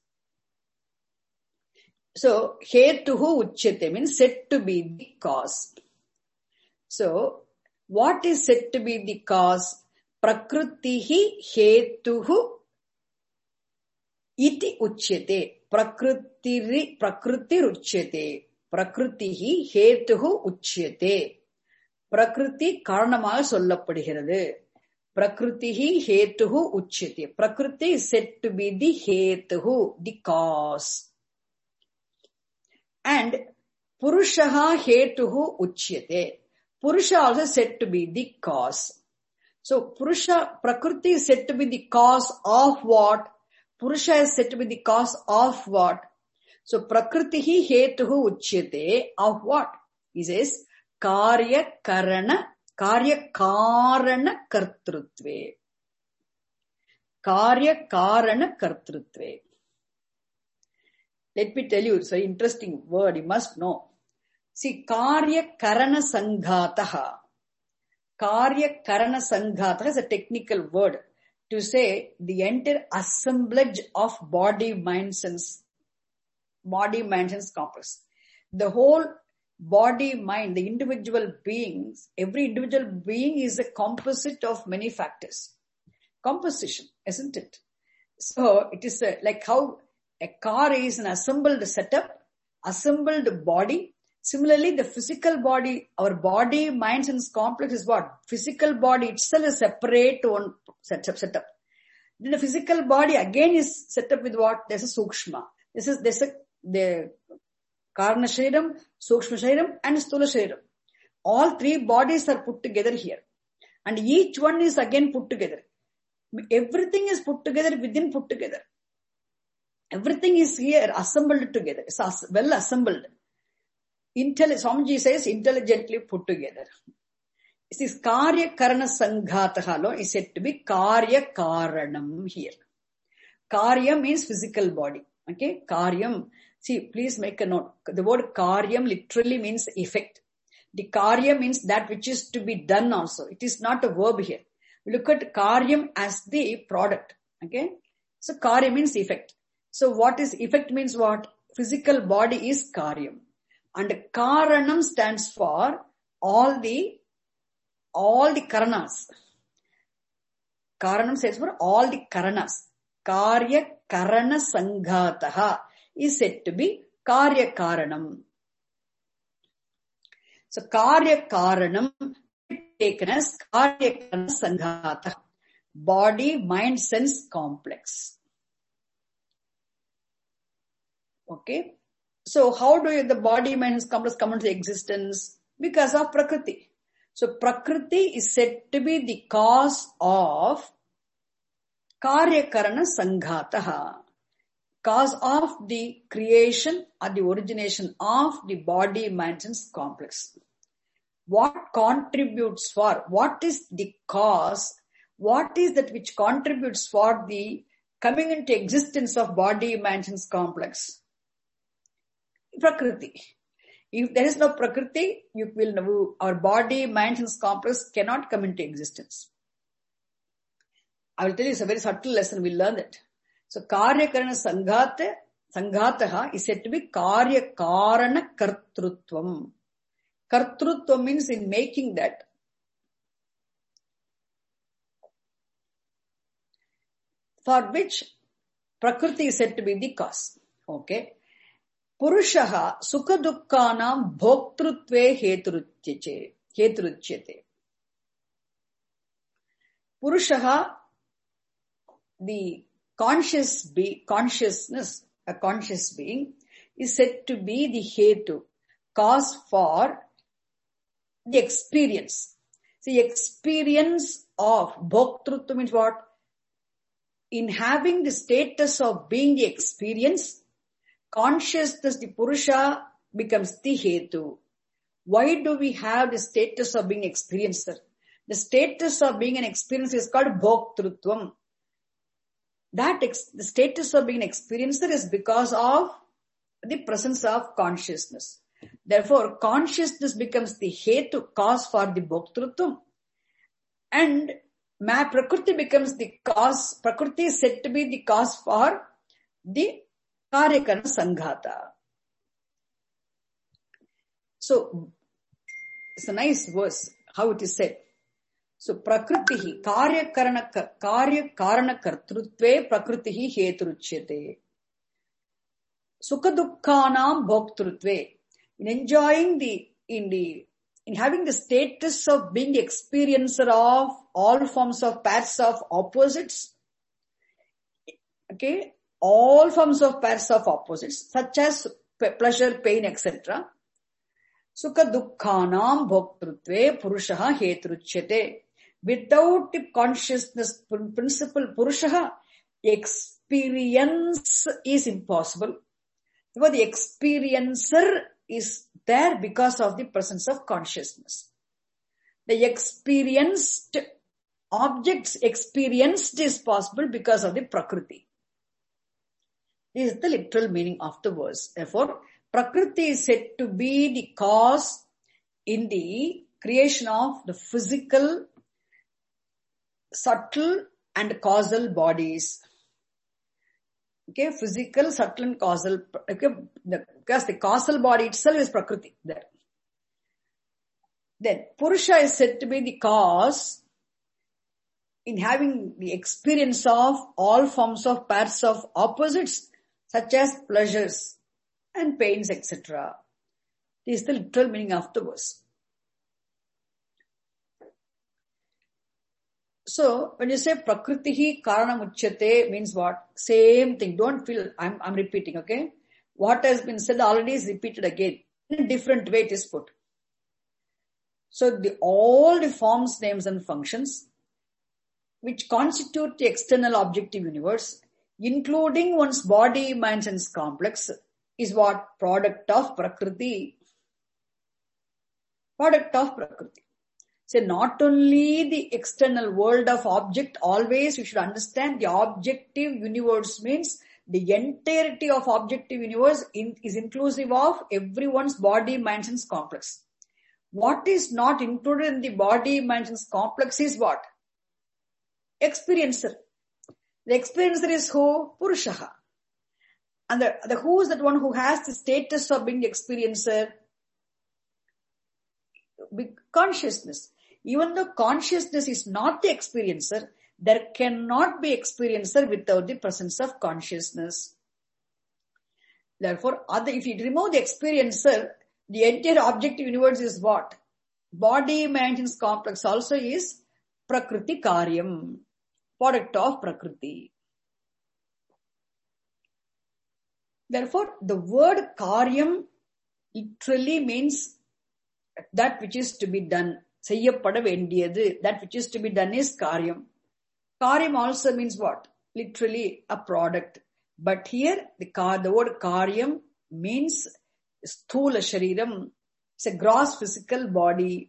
A: So, hetuhu uchyate means said to be the cause. So, what is said to be the cause? Prakritihi hetuhu iti uchyate. Prakriti prakriti uchyate. Prakritihi hetuhu uchyate. Prakriti karanamaga sollapadugirathu. Prakritihi hetuhu uchyate. Prakriti is said to be the hetuhu, the cause. And purushaha hetuhu uchyate. Purusha also said to be the cause. So Purusha, Prakriti is said to be the cause of what? Purusha is said to be the cause of what? So Prakritihi hetuhu uchyate of what? He says karya karana, karya karana kartrutve. Karya karana kartrutve. Let me tell you, it's an interesting word, you must know. See, karya karana sanghataha. Karya karana sanghataha is a technical word to say the entire assemblage of body, mind, sense, body, mind, sense complex. The whole body, mind, the individual beings, every individual being is a composite of many factors. Composition, isn't it? So it is a, like how a car is an assembled setup, assembled body. Similarly, the physical body, our body, mind, sense complex is what? Physical body itself is separate one setup. setup. Then the physical body again is set up with what? There's a sukshma. This is, there's a, the karna shariram, sukshma shariram and sthula shariram. All three bodies are put together here. And each one is again put together. Everything is put together within put together. Everything is here assembled together. It's well assembled. Intelli- Swamiji says intelligently put together. This is karya karana sanghataha is said to be karya karanam here. Karya means physical body. Okay, karyam. See, please make a note. The word karyam literally means effect. The karya means that which is to be done also. It is not a verb here. Look at karyam as the product. Okay, so karya means effect. So what is effect means what? Physical body is karyam. And karanam stands for all the, all the karanas. Karanam stands for all the karanas. Karya karana sanghataha is said to be karya karanam. So karya karanam taken as karya karana sanghataha. Body, mind, sense complex. Okay. So how do you, the body, mind, sense complex come into existence? Because of Prakriti. So Prakriti is said to be the cause of Karya Karana Sanghataha. Cause of the creation or the origination of the body, mind, sense complex. What contributes for? What is the cause? What is that which contributes for the coming into existence of body, mind, sense complex? Prakriti. If there is no Prakriti, you will know our body, mind, sense complex cannot come into existence. I will tell you, it's a very subtle lesson, we'll learn it. So, Karya Karana Sanghata, Sanghataha is said to be Karya Karana Kartrutvam. Kartrutvam means in making that. For which Prakriti is said to be the cause. Okay. Purushaha sukha dukkhanam bhoktrutve heturuchyate. Purushaha, the conscious be consciousness, a conscious being, is said to be the hetu, cause for the experience. The experience of bhoktrutva means what? In having the status of being the experience, consciousness, the Purusha, becomes the Hetu. Why do we have the status of being experiencer? The status of being an experiencer is called bhoktrutvam. That ex- the status of being an experiencer is because of the presence of consciousness. Therefore, consciousness becomes the Hetu, cause for the bhoktrutvam. And Ma Prakriti becomes the cause, Prakriti is said to be the cause for the Karyakarana Sanghata. So, it's a nice verse, how it is said. So, Prakritihi, Karyakarana, Karyakarana Kartrutve, Prakritihi Heturuchyate. Sukha-dukkhanam bhoktrutve. In enjoying the, in the, in having the status of being the experiencer of all forms of pairs of opposites, okay, all forms of pairs of opposites, such as pleasure, pain, et cetera. Sukha dukkhanam bhoktrutve purushaha heturuchyate. Without the consciousness principle purushaha, experience is impossible. Because the experiencer is there because of the presence of consciousness. The experienced objects experienced is possible because of the Prakriti. This is the literal meaning of the verse. Therefore, Prakriti is said to be the cause in the creation of the physical, subtle and causal bodies. Okay, physical, subtle and causal. Okay, because the causal body itself is Prakriti there. Then, Purusha is said to be the cause in having the experience of all forms of pairs of opposites, such as pleasures and pains, et cetera. This is the literal meaning of the verse. So, when you say Prakritihi Karanamuchyate means what? Same thing. Don't feel I'm, I'm repeating, okay? What has been said already is repeated again. In a different way it is put. So, the, all the forms, names and functions which constitute the external objective universe, including one's body, mind, sense complex, is what? Product of Prakriti. Product of Prakriti. So not only the external world of object, always you should understand the objective universe means the entirety of objective universe in, is inclusive of everyone's body, mind, sense complex. What is not included in the body, mind, sense complex is what? Experiencer. The experiencer is who? Purushaha. And the, the who is that one who has the status of being the experiencer? Consciousness. Even though consciousness is not the experiencer, there cannot be experiencer without the presence of consciousness. Therefore, other, if you remove the experiencer, the entire objective universe is what? Body, mind, sense complex also is Prakriti Karyam, product of Prakriti. Therefore, the word Karyam literally means that which is to be done. Seyyapada vendiyadu. That which is to be done is Karyam. Karyam also means what? Literally a product. But here the, kar, the word Karyam means Sthula Shariram. It's a gross physical body.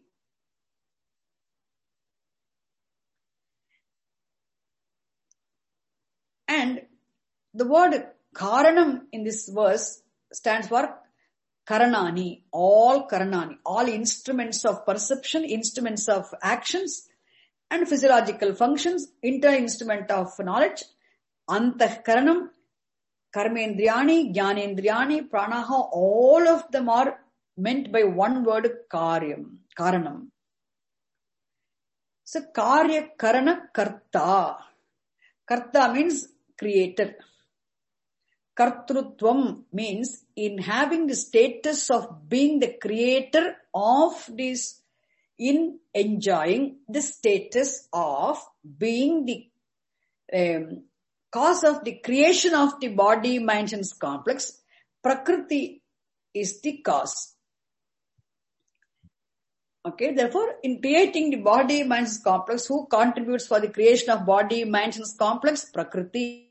A: And the word Karanam in this verse stands for Karanani, all Karanani, all instruments of perception, instruments of actions and physiological functions, inter-instrument of knowledge, Antah Karanam, Karmendriyani, Jnanendriyani, Pranaha, all of them are meant by one word Karyam, Karanam. So Karya Karana Karta. Karta means creator. Kartrutvam means in having the status of being the creator of this, in enjoying the status of being the um, cause of the creation of the body, mind, sense complex. Prakriti is the cause. Okay, therefore, in creating the body, mind, complex, who contributes for the creation of body, mind, complex? Prakriti.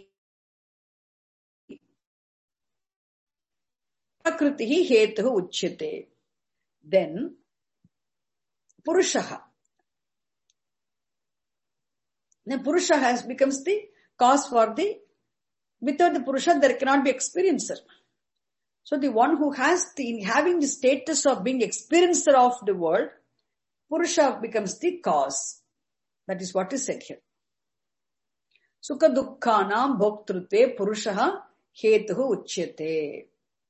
A: Prakriti hetuhu uchyate. Then, Purushaha. Then Purusha has becomes the cause for the, without the Purusha there cannot be experiencer. So the one who has the, having the status of being experiencer of the world, Purusha becomes the cause. That is what is said here. Sukha dukkhanam bhoktrutve Purushaha hetuhu uchyate.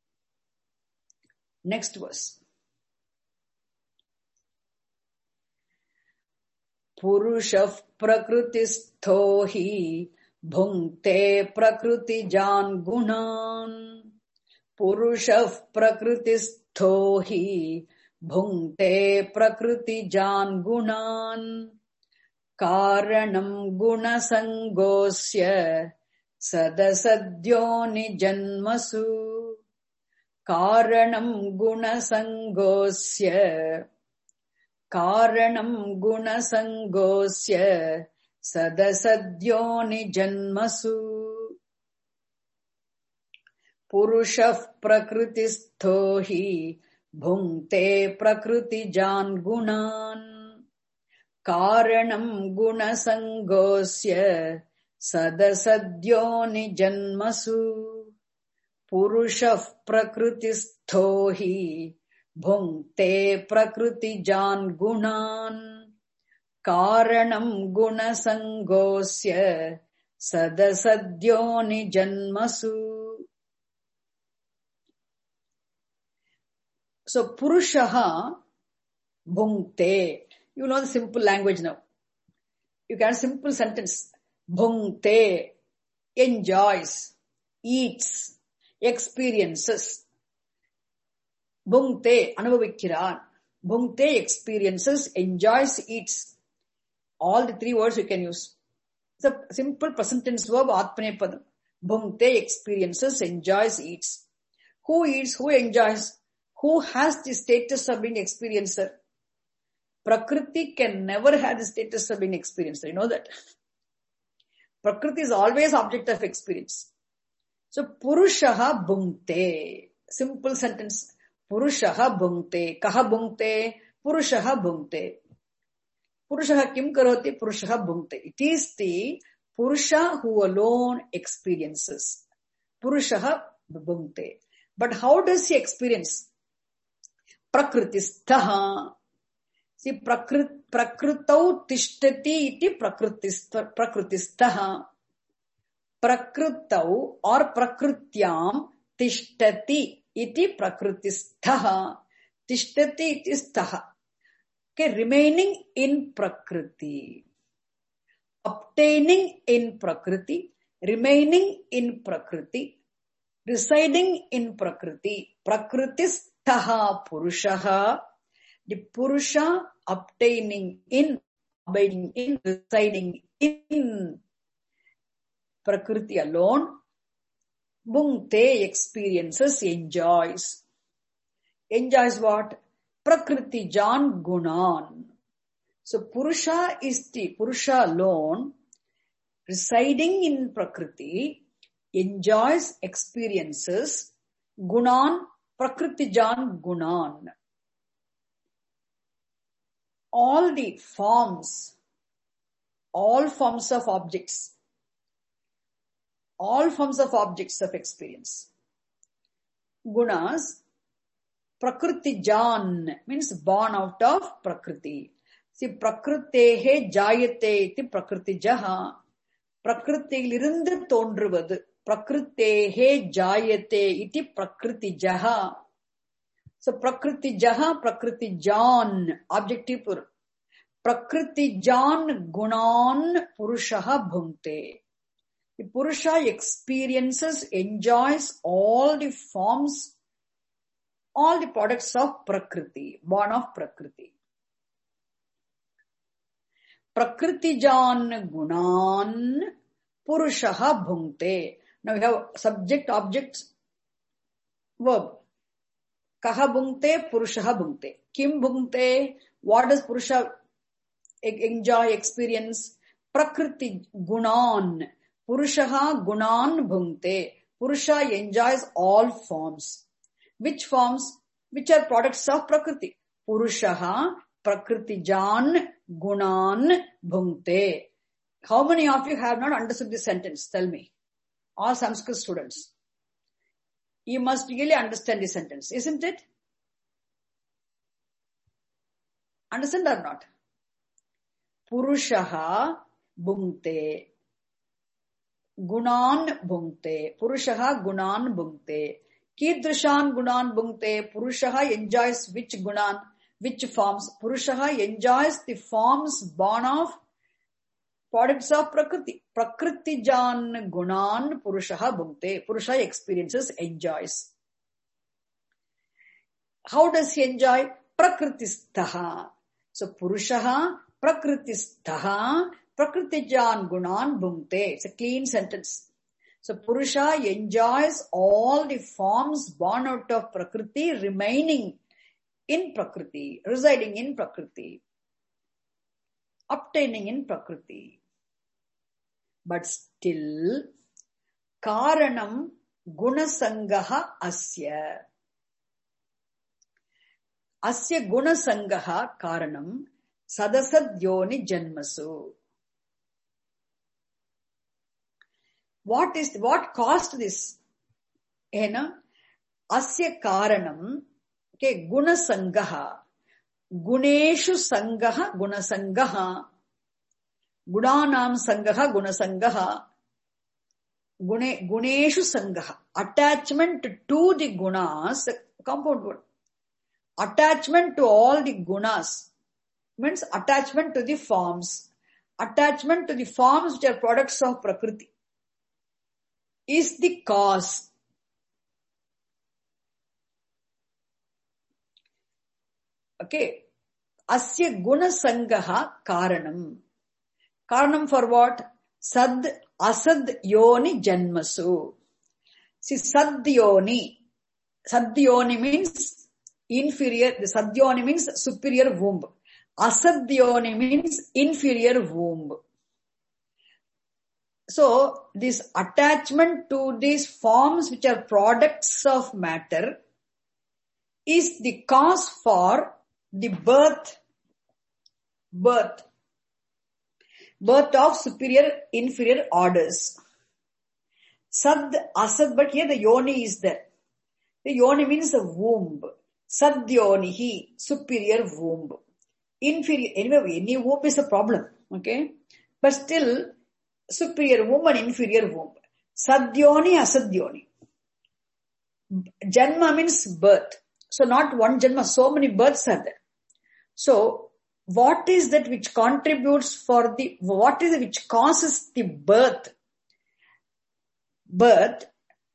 A: Next verse. Purushah prakristho hi bhunkte prakritijan gunan. Purushah prakristho hi bhunkte prakritijan gunan. Karanam gunasangosya sadasadyoni janmasu. Karanam gunasangosya Karanam gunasangosya sadasadyoni janmasu. Purushah prakristho hi bhunkte prakritijan gunan. Karanam gunasangosya sadasadyoni janmasu. Purushah prakristho hi bhunkte prakritijan gunan. Karanam gunasangosya sadasadyoni janmasu. So Purushaha bhunkte. You know the simple language now. You can simple sentence. Bhunkte, enjoys, eats, experiences. Bhunkte, anubhavikkiran. Bhunkte, experiences, enjoys, eats. All the three words you can use. It's a simple present tense verb, atmanepadam. Bhunkte, experiences, enjoys, eats. Who eats, who enjoys, who has the status of being experiencer? Prakriti can never have the status of being experiencer. You know that? Prakriti is always object of experience. So, Purushaha bhunkte. Simple sentence. Purushaha bhunkte. Kaha bhunkte? Purushaha bhunkte. Purushaha kim karoti? Purushaha bhunkte. It is the Purusha who alone experiences. Purushaha bhunkte. But how does he experience? Prakritistaha. See, prakrit, prakritau tishtati iti prakritistaha. Prakritau or prakrityam tishtati iti prakritistaha. Tishtati iti staha. Okay, remaining in prakriti. Obtaining in prakriti. Remaining in prakriti. Residing in prakriti. Prakritistaha purushaha. The Purusha obtaining in, abiding in, residing in Prakriti alone, bhunkte experiences, enjoys. Enjoys what? Prakritijan gunan. So Purusha is the Purusha alone, residing in Prakriti, enjoys, experiences, gunan, Prakritijan gunan. All the forms, all forms of objects, all forms of objects of experience. Gunas, Prakritijan means born out of Prakriti. See, Prakritehe jayate iti Prakritijaha. Prakritiilirundu thondruvathu. Prakritehe jayate iti Prakritijaha. So, Prakritijaha, Prakritijan, objective pur. Prakritijan gunan Purushaha bhunkte. The Purusha experiences, enjoys all the forms, all the products of Prakriti, born of Prakriti. Prakritijan gunan Purushaha bhunkte. Now we have subject, object, verb. Kaha bhunkte, Purushaha bhunkte. Kim bhunkte? What does Purusha enjoy, experience? Prakriti gunan. Purushaha gunan bhunkte. Purusha enjoys all forms. Which forms? Which are products of Prakriti. Purushaha Prakritijan gunan bhunkte. How many of you have not understood this sentence? Tell me. All Sanskrit students. You must really understand this sentence, isn't it? Understand or not? Purushaha bhunkte. Gunan bhunkte. Purushaha gunan bhunkte. Kidrishan gunan bhunkte. Purushaha enjoys which gunan, which forms? Purushaha enjoys the forms born of products of Prakriti. Prakritijan gunan Purushaha bhunkte. Purusha experiences, enjoys. How does he enjoy? Prakritistaha. So Purushaha Prakritistaha Prakritijan gunan bhunkte. It's a clean sentence. So Purusha enjoys all the forms born out of Prakriti, remaining in Prakriti, residing in Prakriti, obtaining in Prakriti. But still, Karanam Gunasangaha Asya. Asya Gunasangaha Karanam Sadasadyoni Janmasu. What is, what caused this? Ena? Asya Karanam, okay, Gunasangaha. Guneshu Sangaha, Gunasangaha. Gudanam Sangaha, Gunasangaha. Gune, Guneshu Sangaha. Attachment to the gunas, compound word. Attachment to all the gunas means attachment to the forms. Attachment to the forms which are products of Prakriti is the cause. Okay. Asya guna sangaha karanam. Karanam for what? Sad asad yoni janmasu. See, sad yoni. Sad yoni means inferior. The sad yoni means superior womb. Asad yoni means inferior womb. So, this attachment to these forms which are products of matter is the cause for the birth, birth, birth of superior, inferior orders. Sad, asad, but here the yoni is there. The yoni means a womb. Sad yonihi, superior womb. Inferior, anyway, any womb is a problem, okay? But still, superior womb and inferior womb. Sadyoni, asadyoni. Janma means birth. So not one janma, so many births are there. So, what is that which contributes for the, what is it which causes the birth? Birth,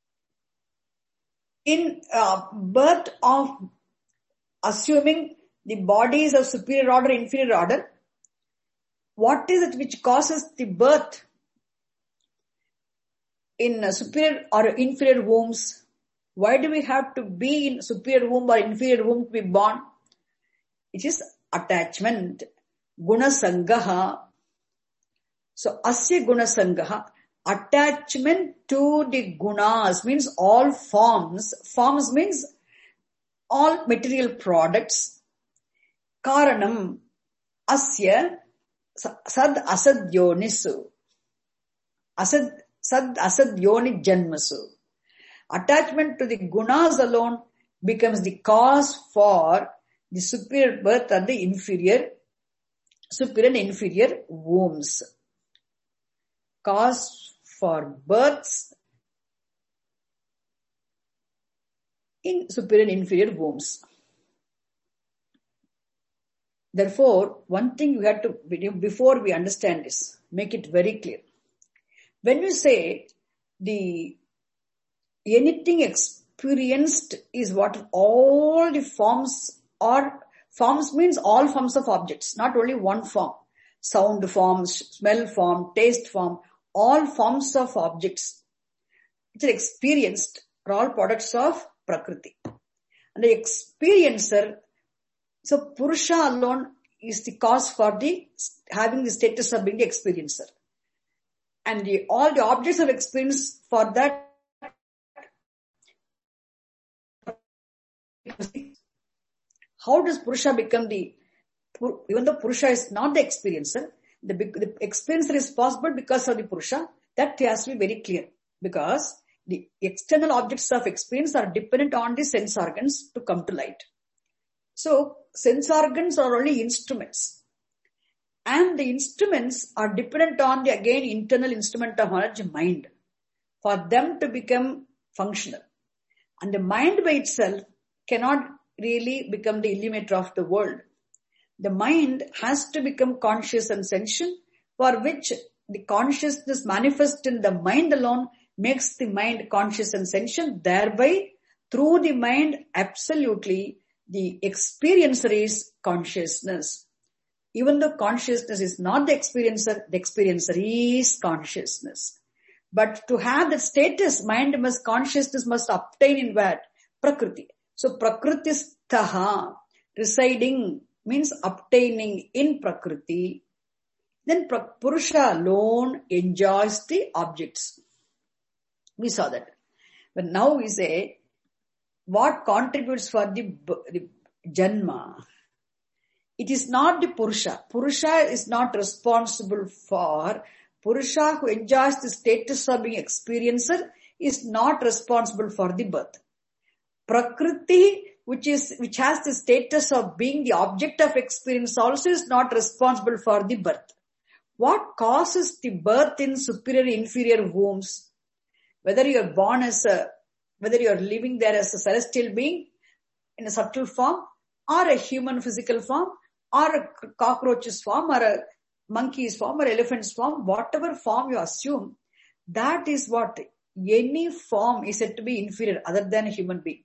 A: in uh, birth of assuming the bodies of superior order, inferior order, what is it which causes the birth in uh, superior or inferior wombs? Why do we have to be in superior womb or inferior womb to be born? It is attachment. Guna sangaha. So, asya guna sangaha. Attachment to the gunas means all forms. Forms means all material products. Karanam. Asya sad asad yonisu. Asad, sad asad yoni janmasu. Attachment to the gunas alone becomes the cause for the superior birth and the inferior, superior and inferior wombs. Cause for births in superior and inferior wombs. Therefore, one thing we have to, before we understand this, make it very clear. When you say the anything experienced is what all the forms are, forms means all forms of objects, not only one form. Sound form, smell form, taste form, all forms of objects which are experienced are all products of Prakriti. And the experiencer, so Purusha alone is the cause for the having the status of being the experiencer. And the, all the objects of experience for that, how does Purusha become the, even though Purusha is not the experiencer, the, the experiencer is possible because of the Purusha. That has to be very clear, because the external objects of experience are dependent on the sense organs to come to light. So, sense organs are only instruments. And the instruments are dependent on the, again, internal instrument of knowledge, mind, for them to become functional. And the mind by itself cannot really become the illuminator of the world. The mind has to become conscious and sentient, for which the consciousness manifest in the mind alone makes the mind conscious and sentient. Thereby, through the mind, absolutely, the experiencer is consciousness. Even though consciousness is not the experiencer, the experiencer is consciousness. But to have that status, mind must, consciousness must obtain in what? Prakriti. So, prakritistaha, residing, means obtaining in Prakriti. Then Purusha alone enjoys the objects. We saw that. But now we say, what contributes for the, the Janma? It is not the Purusha. Purusha is not responsible for, Purusha who enjoys the status of being experiencer is not responsible for the birth. Prakriti, which is, which has the status of being the object of experience, also is not responsible for the birth. What causes the birth in superior, inferior wombs? Whether you are born as a, whether you are living there as a celestial being in a subtle form, or a human physical form, or a cockroach's form, or a monkey's form, or elephant's form, whatever form you assume, that is what any form is said to be inferior other than a human being.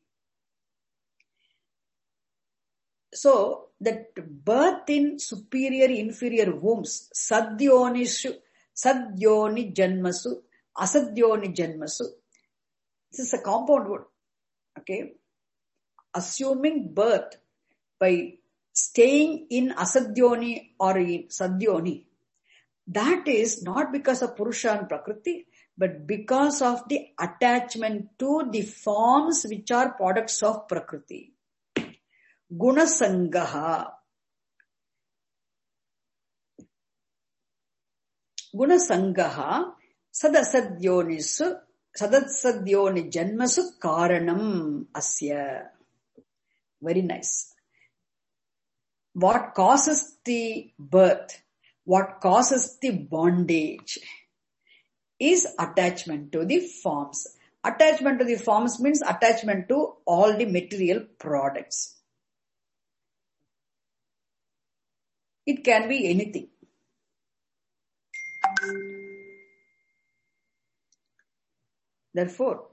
A: So, that birth in superior, inferior wombs, sadyonishu, sadyoni janmasu, asadyoni janmasu. This is a compound word. Okay. Assuming birth by staying in asadyoni or in sadyoni, that is not because of Purusha and Prakriti, but because of the attachment to the forms which are products of Prakriti. Gunasangaha. Gunasangaha sadasadyonisu sadasadyoni janmasu karanam asya. Very nice. What causes the birth, what causes the bondage is attachment to the forms. Attachment to the forms means attachment to all the material products. It can be anything. Therefore,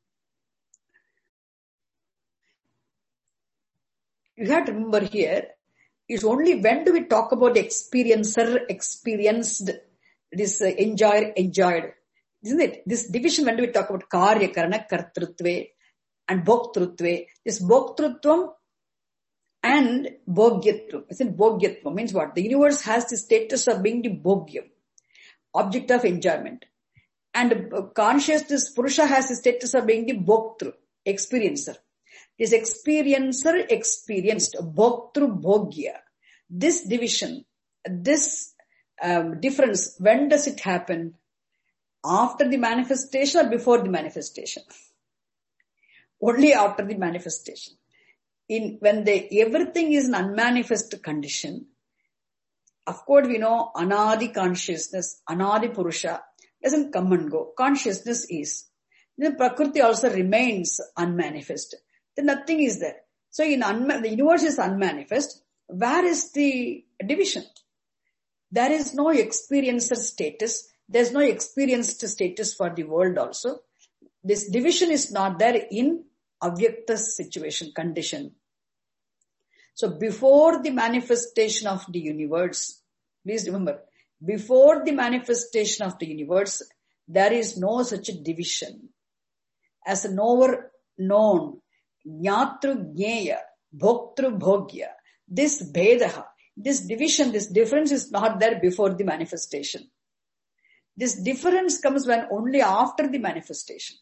A: you have to remember here, it's only when do we talk about the experiencer, experienced, this uh, enjoyer, enjoyed. Isn't it? This division, when do we talk about karya, karana, kartrutve and bhoktrutve. This bhoktrutvam and bhogyatvam. Isn't bhogyatvam means what? The universe has the status of being the bhogyam, object of enjoyment. And consciousness, Purusha has the status of being the bhoktru, experiencer. This experiencer experienced, bhoktru bhogya. This division, this um, difference, when does it happen? After the manifestation or before the manifestation? Only after the manifestation. In when the everything is an unmanifest condition, of course we know anadi consciousness, anadi Purusha doesn't come and go. Consciousness is. Then Prakriti also remains unmanifest. Then nothing is there. So in unma- the universe is unmanifest. Where is the division? There is no experiencer status. There is no experienced status for the world also. This division is not there in avyakta situation, condition. So before the manifestation of the universe, please remember, before the manifestation of the universe, there is no such a division. As a knower known, Jnatru Jnaya, Bhoktru Bhogya. This Bhedaha, this division, this difference is not there before the manifestation. This difference comes when only after the manifestation.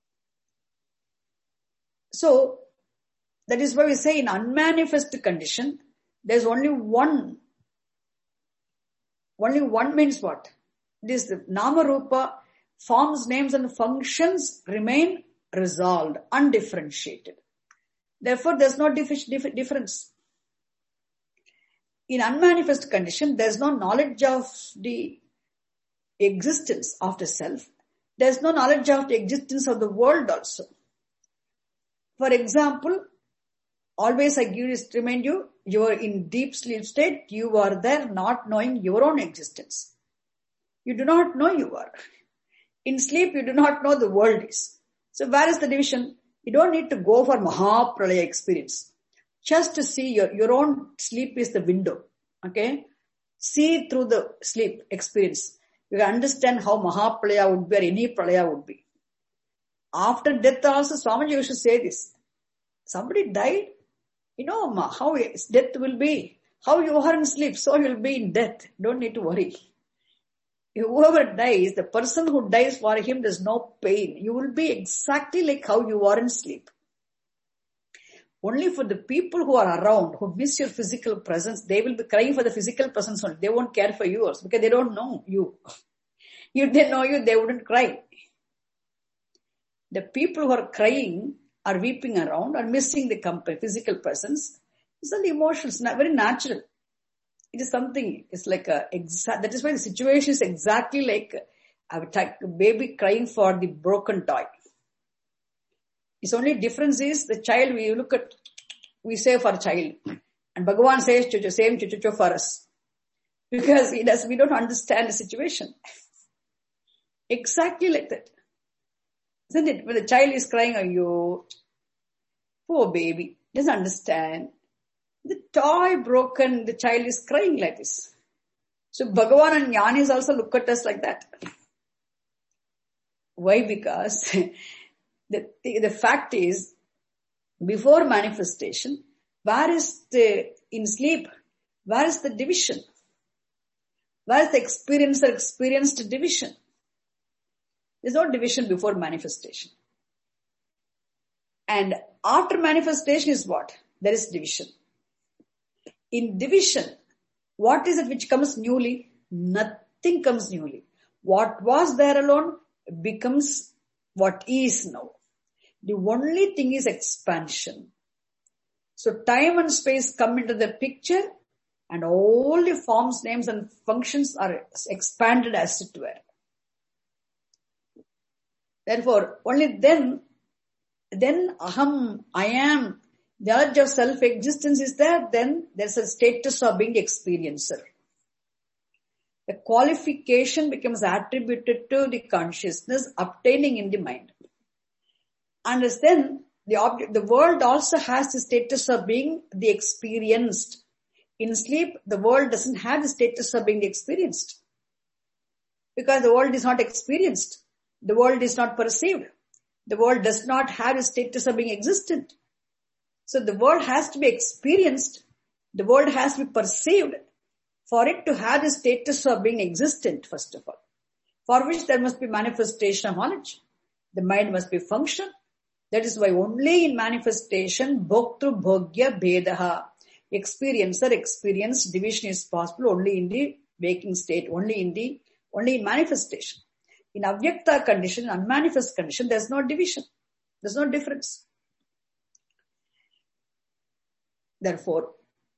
A: So, that is why we say in unmanifest condition, there's only one. Only one means what? This the Nama Rupa, forms, names and functions remain resolved, undifferentiated. Therefore, there's no dif- dif- difference. In unmanifest condition, there's no knowledge of the existence of the self. There's no knowledge of the existence of the world also. For example, always I give this, remind you, you are in deep sleep state, you are there not knowing your own existence. You do not know you are. In sleep, you do not know the world is. So where is the division? You don't need to go for Mahapralaya experience. Just to see your, your own sleep is the window. Okay? See through the sleep experience. You can understand how Mahapralaya would be or any Pralaya would be. After death also, Swamiji used to say this. Somebody died. You know how death will be. How you are in sleep, so you will be in death. Don't need to worry. Whoever dies, the person who dies, for him there's no pain. You will be exactly like how you are in sleep. Only for the people who are around, who miss your physical presence, they will be crying for the physical presence only. They won't care for yours because they don't know you. If they know you, they wouldn't cry. The people who are crying, are weeping around, are missing the company, physical presence. It's all emotions, very natural. It is something, it's like a exact, that is why the situation is exactly like a, a baby crying for the broken toy. Its only difference is the child, we look at, we say for child. And Bhagavan says chuchu, same chuchu for us. Because he does, we don't understand the situation. Exactly like that. Isn't it? When the child is crying, oh, you, poor baby, doesn't understand. The toy broken, the child is crying like this. So Bhagavan and Jnanis also look at us like that. Why? Because the, the, the fact is, before manifestation, where is the, in sleep, where is the division? Where is the experience or experienced division? There's no division before manifestation. And after manifestation is what? There is division. In division, what is it which comes newly? Nothing comes newly. What was there alone becomes what is now. The only thing is expansion. So time and space come into the picture and all the forms, names and functions are expanded as it were. Therefore, only then, then aham, I am, the knowledge of self-existence is there, then there's a status of being experiencer. The qualification becomes attributed to the consciousness obtaining in the mind. And then the object, the world also has the status of being the experienced. In sleep, the world doesn't have the status of being experienced. Because the world is not experienced. The world is not perceived. The world does not have a status of being existent. So the world has to be experienced. The world has to be perceived for it to have the status of being existent, first of all. For which there must be manifestation of knowledge. The mind must be function. That is why only in manifestation, bhoktru bhogya bhedaha, experiencer, experience, division is possible only in the waking state, only in the, only in manifestation. In avyakta condition, unmanifest condition, there's no division. There's no difference. Therefore,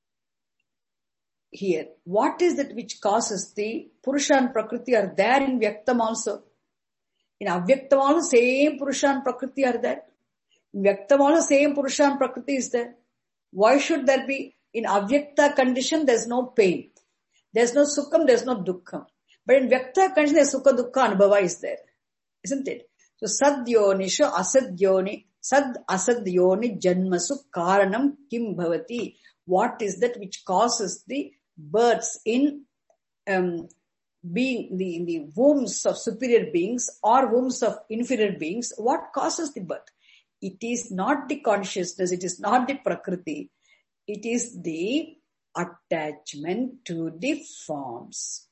A: here, what is it which causes the Purusha and Prakriti are there in Vyaktam also? In Avyaktam also, same Purusha and Prakriti are there. In Vyaktam also, same Purusha and Prakriti is there. Why should there be? In Avyakta condition, there's no pain. There's no Sukham, there's no Dukkham. But in Vyakta condition, there's Sukha Dukkha Anubhava is there. Isn't it? So, Sadyonisha Asadyoni, Sad Asadyoni Janmasu Karanam Kim Bhavati. What is that which causes the births in um, being the, in the wombs of superior beings or wombs of inferior beings? What causes the birth? It is not the consciousness, it is not the prakriti. It is the attachment to the forms.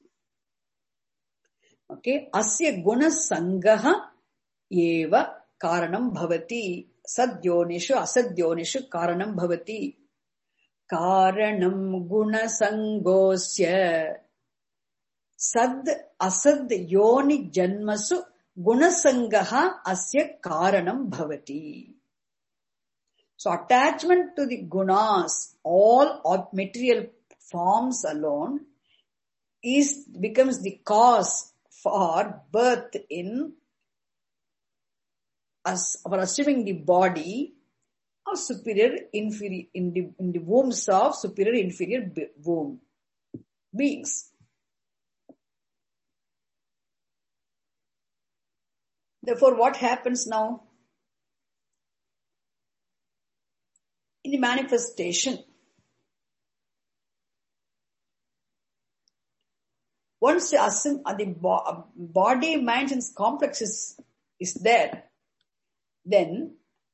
A: Okay. Asya guna sangaha eva karanam bhavati. Sadyonishu asadyonishu karanam bhavati. Karanam guna sangosya. Sad asad yoni janmasu gunasangaha asya karanam bhavati. So attachment to the gunas, all of material forms alone, is becomes the cause for birth in us, for assuming the body of superior, inferior, in the, in the wombs of superior, inferior womb beings. Therefore, what happens now? In the manifestation, once the, the body, mind and complex is, is there, then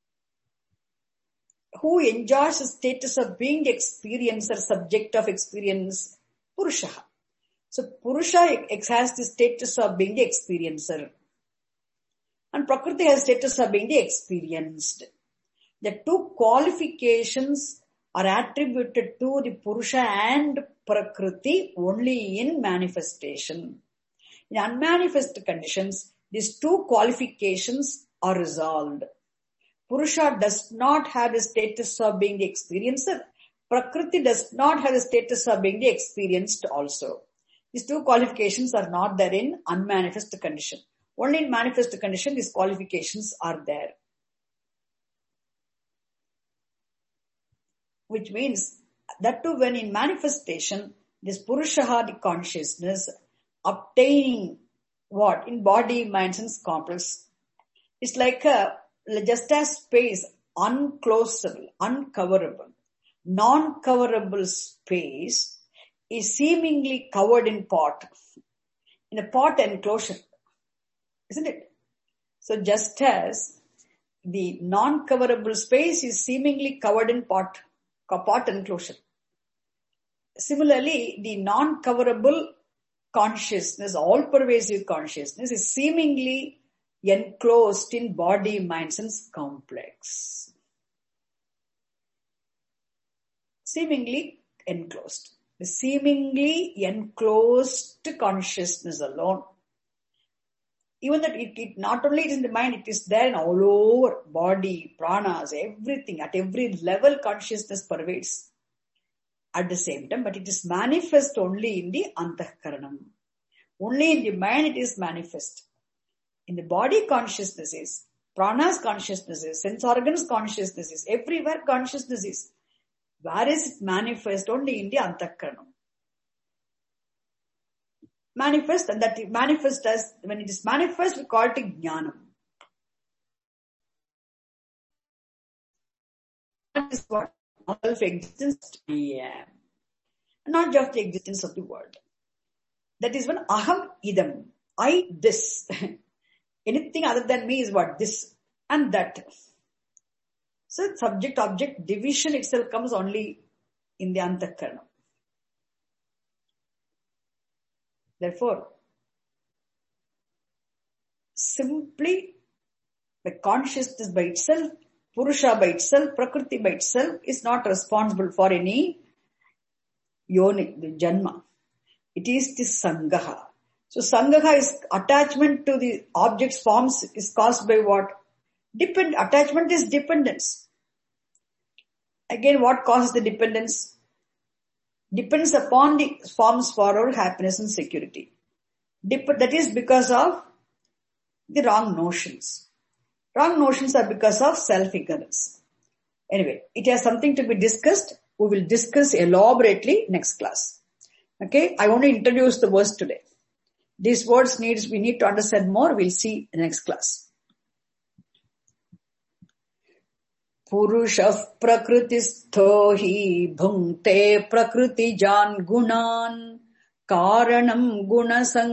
A: who enjoys the status of being the experiencer, subject of experience? Purusha. So Purusha has the status of being the experiencer. And Prakriti has status of being the experienced. The two qualifications are attributed to the Purusha and Prakriti only in manifestation. In unmanifest conditions, these two qualifications are resolved. Purusha does not have the status of being the experiencer. Prakriti does not have the status of being the experienced also. These two qualifications are not there in unmanifest condition. Only in manifest condition, these qualifications are there. Which means that too when in manifestation, this Purusha, the consciousness, obtaining what? In body, mind and complex. It's like a, just as space, unclosable, uncoverable, non-coverable space is seemingly covered in pot. In a pot enclosure. Isn't it? So just as the non-coverable space is seemingly covered in pot, pot enclosure. Similarly, the non-coverable consciousness, all-pervasive consciousness is seemingly enclosed in body, mind and complex. Seemingly enclosed. The seemingly enclosed consciousness alone. Even that it, it not only is in the mind, it is there in all over body, pranas, everything, at every level consciousness pervades at the same time, but it is manifest only in the antahkaranam. Only in the mind it is manifest. In the body consciousness is, pranas consciousness is, sense organs consciousness is, everywhere consciousness is. Where is it manifest? Only in the antahkaranam. Manifest, and that manifest as, when it is manifest, we call it jnanam. That is what self-existence I am. Not just the existence of the world. That is when aham idam, I this. Anything other than me is what? This and that. So subject-object division itself comes only in the antahkarana. Therefore, simply the consciousness by itself, Purusha by itself, Prakriti by itself is not responsible for any yoni, the janma. It is the sangaha. So sangaha is attachment to the object's forms is caused by what? Depend, attachment is dependence. Again, what causes the dependence? Depends upon the forms for our happiness and security. Dep- that is because of the wrong notions. Wrong notions are because of self-ignorance. Anyway, it has something to be discussed. We will discuss elaborately next class. Okay, I want to introduce the verse today. These words needs, we need to understand more. We'll see in the next class. Purushah prakritistho hi bhunkte prakritijan gunan karanam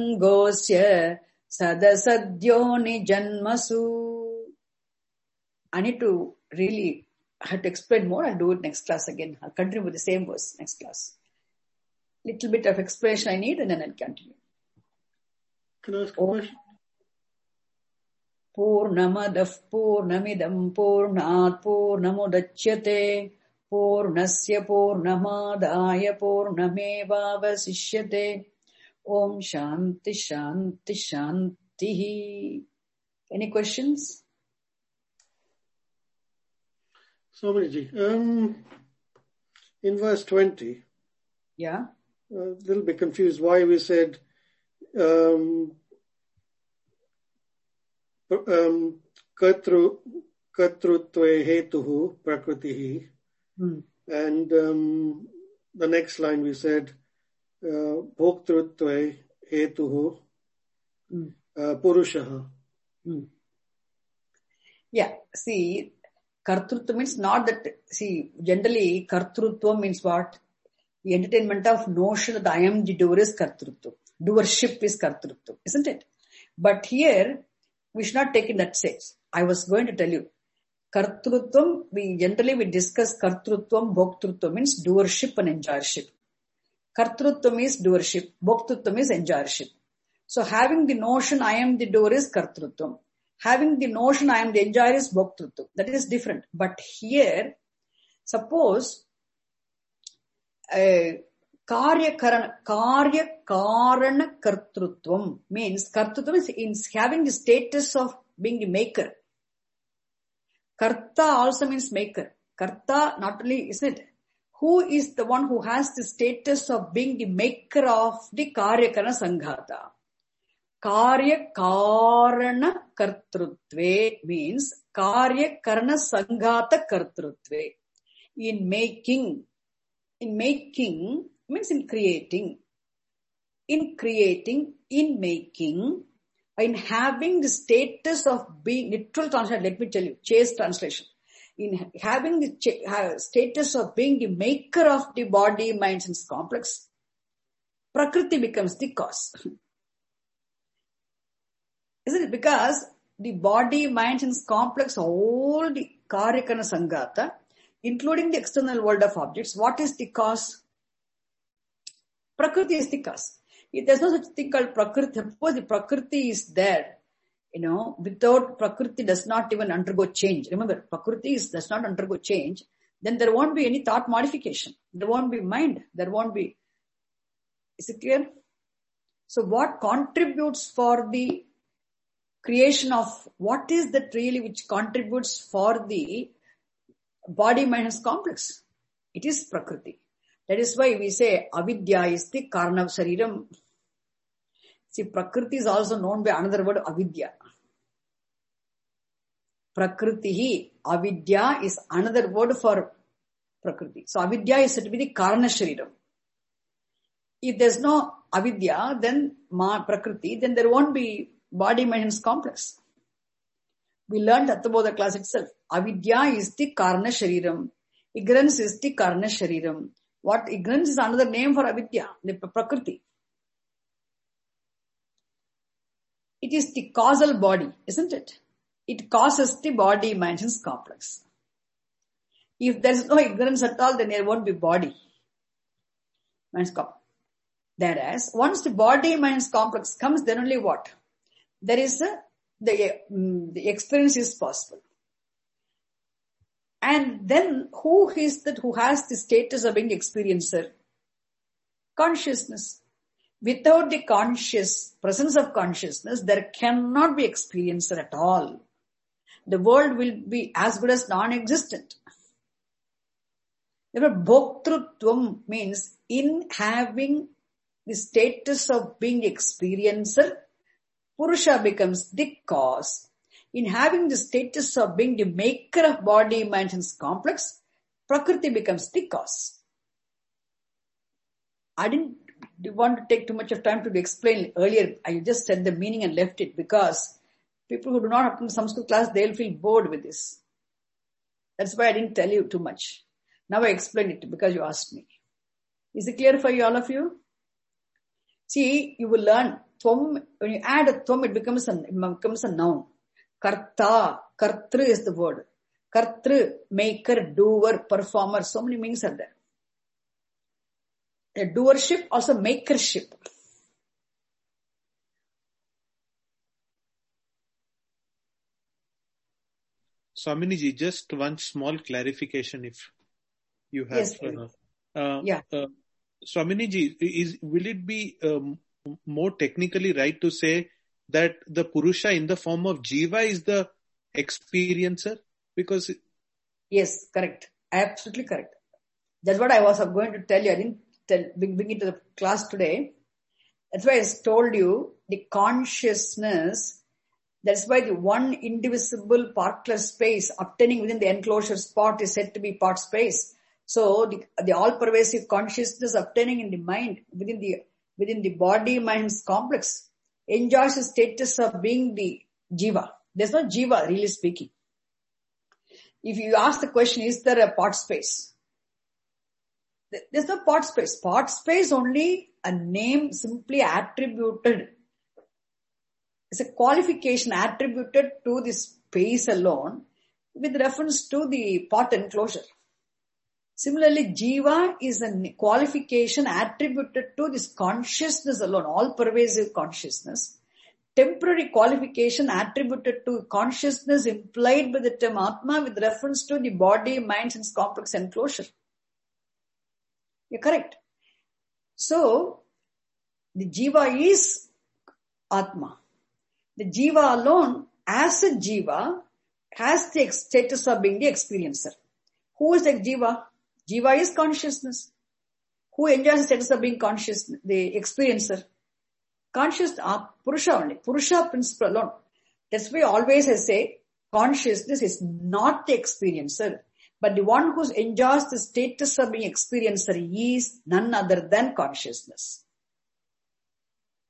A: gunasangosya sadasadyoni janmasu. I need to really, I have to explain more. I'll do it next class again. I'll continue with the same verse next class. Little bit of explanation I need and then I'll continue.
B: Can I ask a question?
A: Purnamadah Purnamidam Purnat Purnamudachyate Purnasya Purnamadaya Purnamevavasishyate. Om Shanti Shanti Shanti. Any questions?
B: Swamiji, um, in verse twenty,
A: yeah,
B: a little bit confused why we said um, um, katru katrutve hetuhu prakritihi,
A: hmm.
B: and um, the next line we said uh, bhoktrutve hetuhu
A: hmm.
B: uh, purushaha.
A: Hmm. Yeah, see, kartrutva means not that, see, generally kartrutva means what? The entertainment of notion that I am the doer is kartrutva. Doership is kartrutva, isn't it? But here, we should not take in that sense. I was going to tell you, kartrutvam, we generally we discuss kartrutvam, bhoktrutva means doership and enjoyership. Kartrutvam is doership, bhoktrutvam is enjoyership. So having the notion I am the doer is kartrutvam. Having the notion I am the enjoyer is bhoktrutvam. That is different. But here, suppose uh, karya karana, karya karana kartrutvam means kartrutvam is in having the status of being the maker. Karta also means maker. Karta not only, isn't it? Who is the one who has the status of being the maker of the karya karana sanghata? Karya karana kartrutve means karya karana sanghata kartrutve. In making, in making means in creating. In creating, in making, in having the status of being, literal translation, let me tell you, Chase translation. In having the ch- uh, status of being the maker of the body, mind, sense complex, Prakriti becomes the cause. Isn't it? Because the body, mind, sense complex, all the karya karana sanghata, including the external world of objects, what is the cause? Prakriti is the cause. If there's no such thing called Prakriti, suppose the Prakriti is there, you know, without Prakriti does not even undergo change. Remember, Prakriti is, does not undergo change, then there won't be any thought modification. There won't be mind. There won't be. Is it clear? So what contributes for the creation of, what is that really which contributes for the body mind complex? It is Prakriti. That is why we say avidya is the karana shariram. See, Prakriti is also known by another word, avidya. Prakritihi, avidya is another word for Prakriti. So avidya is said to be the karana shariram. If there's no avidya, then ma Prakriti, then there won't be body mind complex. We learned at the Bodha class itself. Avidya is the karana shariram. Ignorance is the karana shariram. What ignorance is another name for avidya, the Prakriti. It is the causal body, isn't it? It causes the body mind complex. If there is no ignorance at all, then there won't be body mind complex. Whereas once the body mind complex comes, then only what? There is a, the, um, the experience is possible. And then who is that who has the status of being the experiencer? Consciousness. Without the conscious, presence of consciousness, there cannot be experiencer at all. The world will be as good as non-existent. Therefore, bhoktrutvam means in having the status of being the experiencer, Purusha becomes the cause. In having the status of being the maker of body, mind, and complex, Prakriti becomes the cause. I didn't want to take too much of time to explain earlier. I just said the meaning and left it because people who do not have to Sanskrit class, they'll feel bored with this. That's why I didn't tell you too much. Now I explained it because you asked me. Is it clear for you, all of you? See, you will learn. Tvam, when you add a tvam, it becomes a, it becomes a noun. Karta, kartru is the word. Kartru, maker, doer, performer. So many meanings are there. A doership, also makership.
C: Swaminiji, just one small clarification if you have.
A: Yes,
C: uh, uh,
A: yeah.
C: Uh, Swaminiji, is, will it be um, more technically right to say that the Purusha in the form of Jiva is the experiencer? Because...
A: Yes, correct. Absolutely correct. That's what I was going to tell you. I didn't tell, bring it to the class today. That's why I told you the consciousness. That's why the one indivisible partless space obtaining within the enclosure spot is said to be part space. So the, the all-pervasive consciousness obtaining in the mind, within the within the body-mind's complex, enjoys the status of being the jiva. There's no jiva, really speaking. If you ask the question, is there a part space? There's no part space. Part space only a name simply attributed. It's a qualification attributed to the space alone with reference to the part enclosure. Similarly, jiva is a qualification attributed to this consciousness alone, all-pervasive consciousness. Temporary qualification attributed to consciousness implied by the term Atma with reference to the body, mind, and complex enclosure. You're correct. So, the jiva is Atma. The jiva alone, as a jiva, has the status of being the experiencer. Who is the jiva? Jiva is consciousness. Who enjoys the status of being conscious? The experiencer. Conscious, uh, Purusha only. Purusha principle alone. That's why always I say, consciousness is not the experiencer, but the one who enjoys the status of being experiencer is none other than consciousness.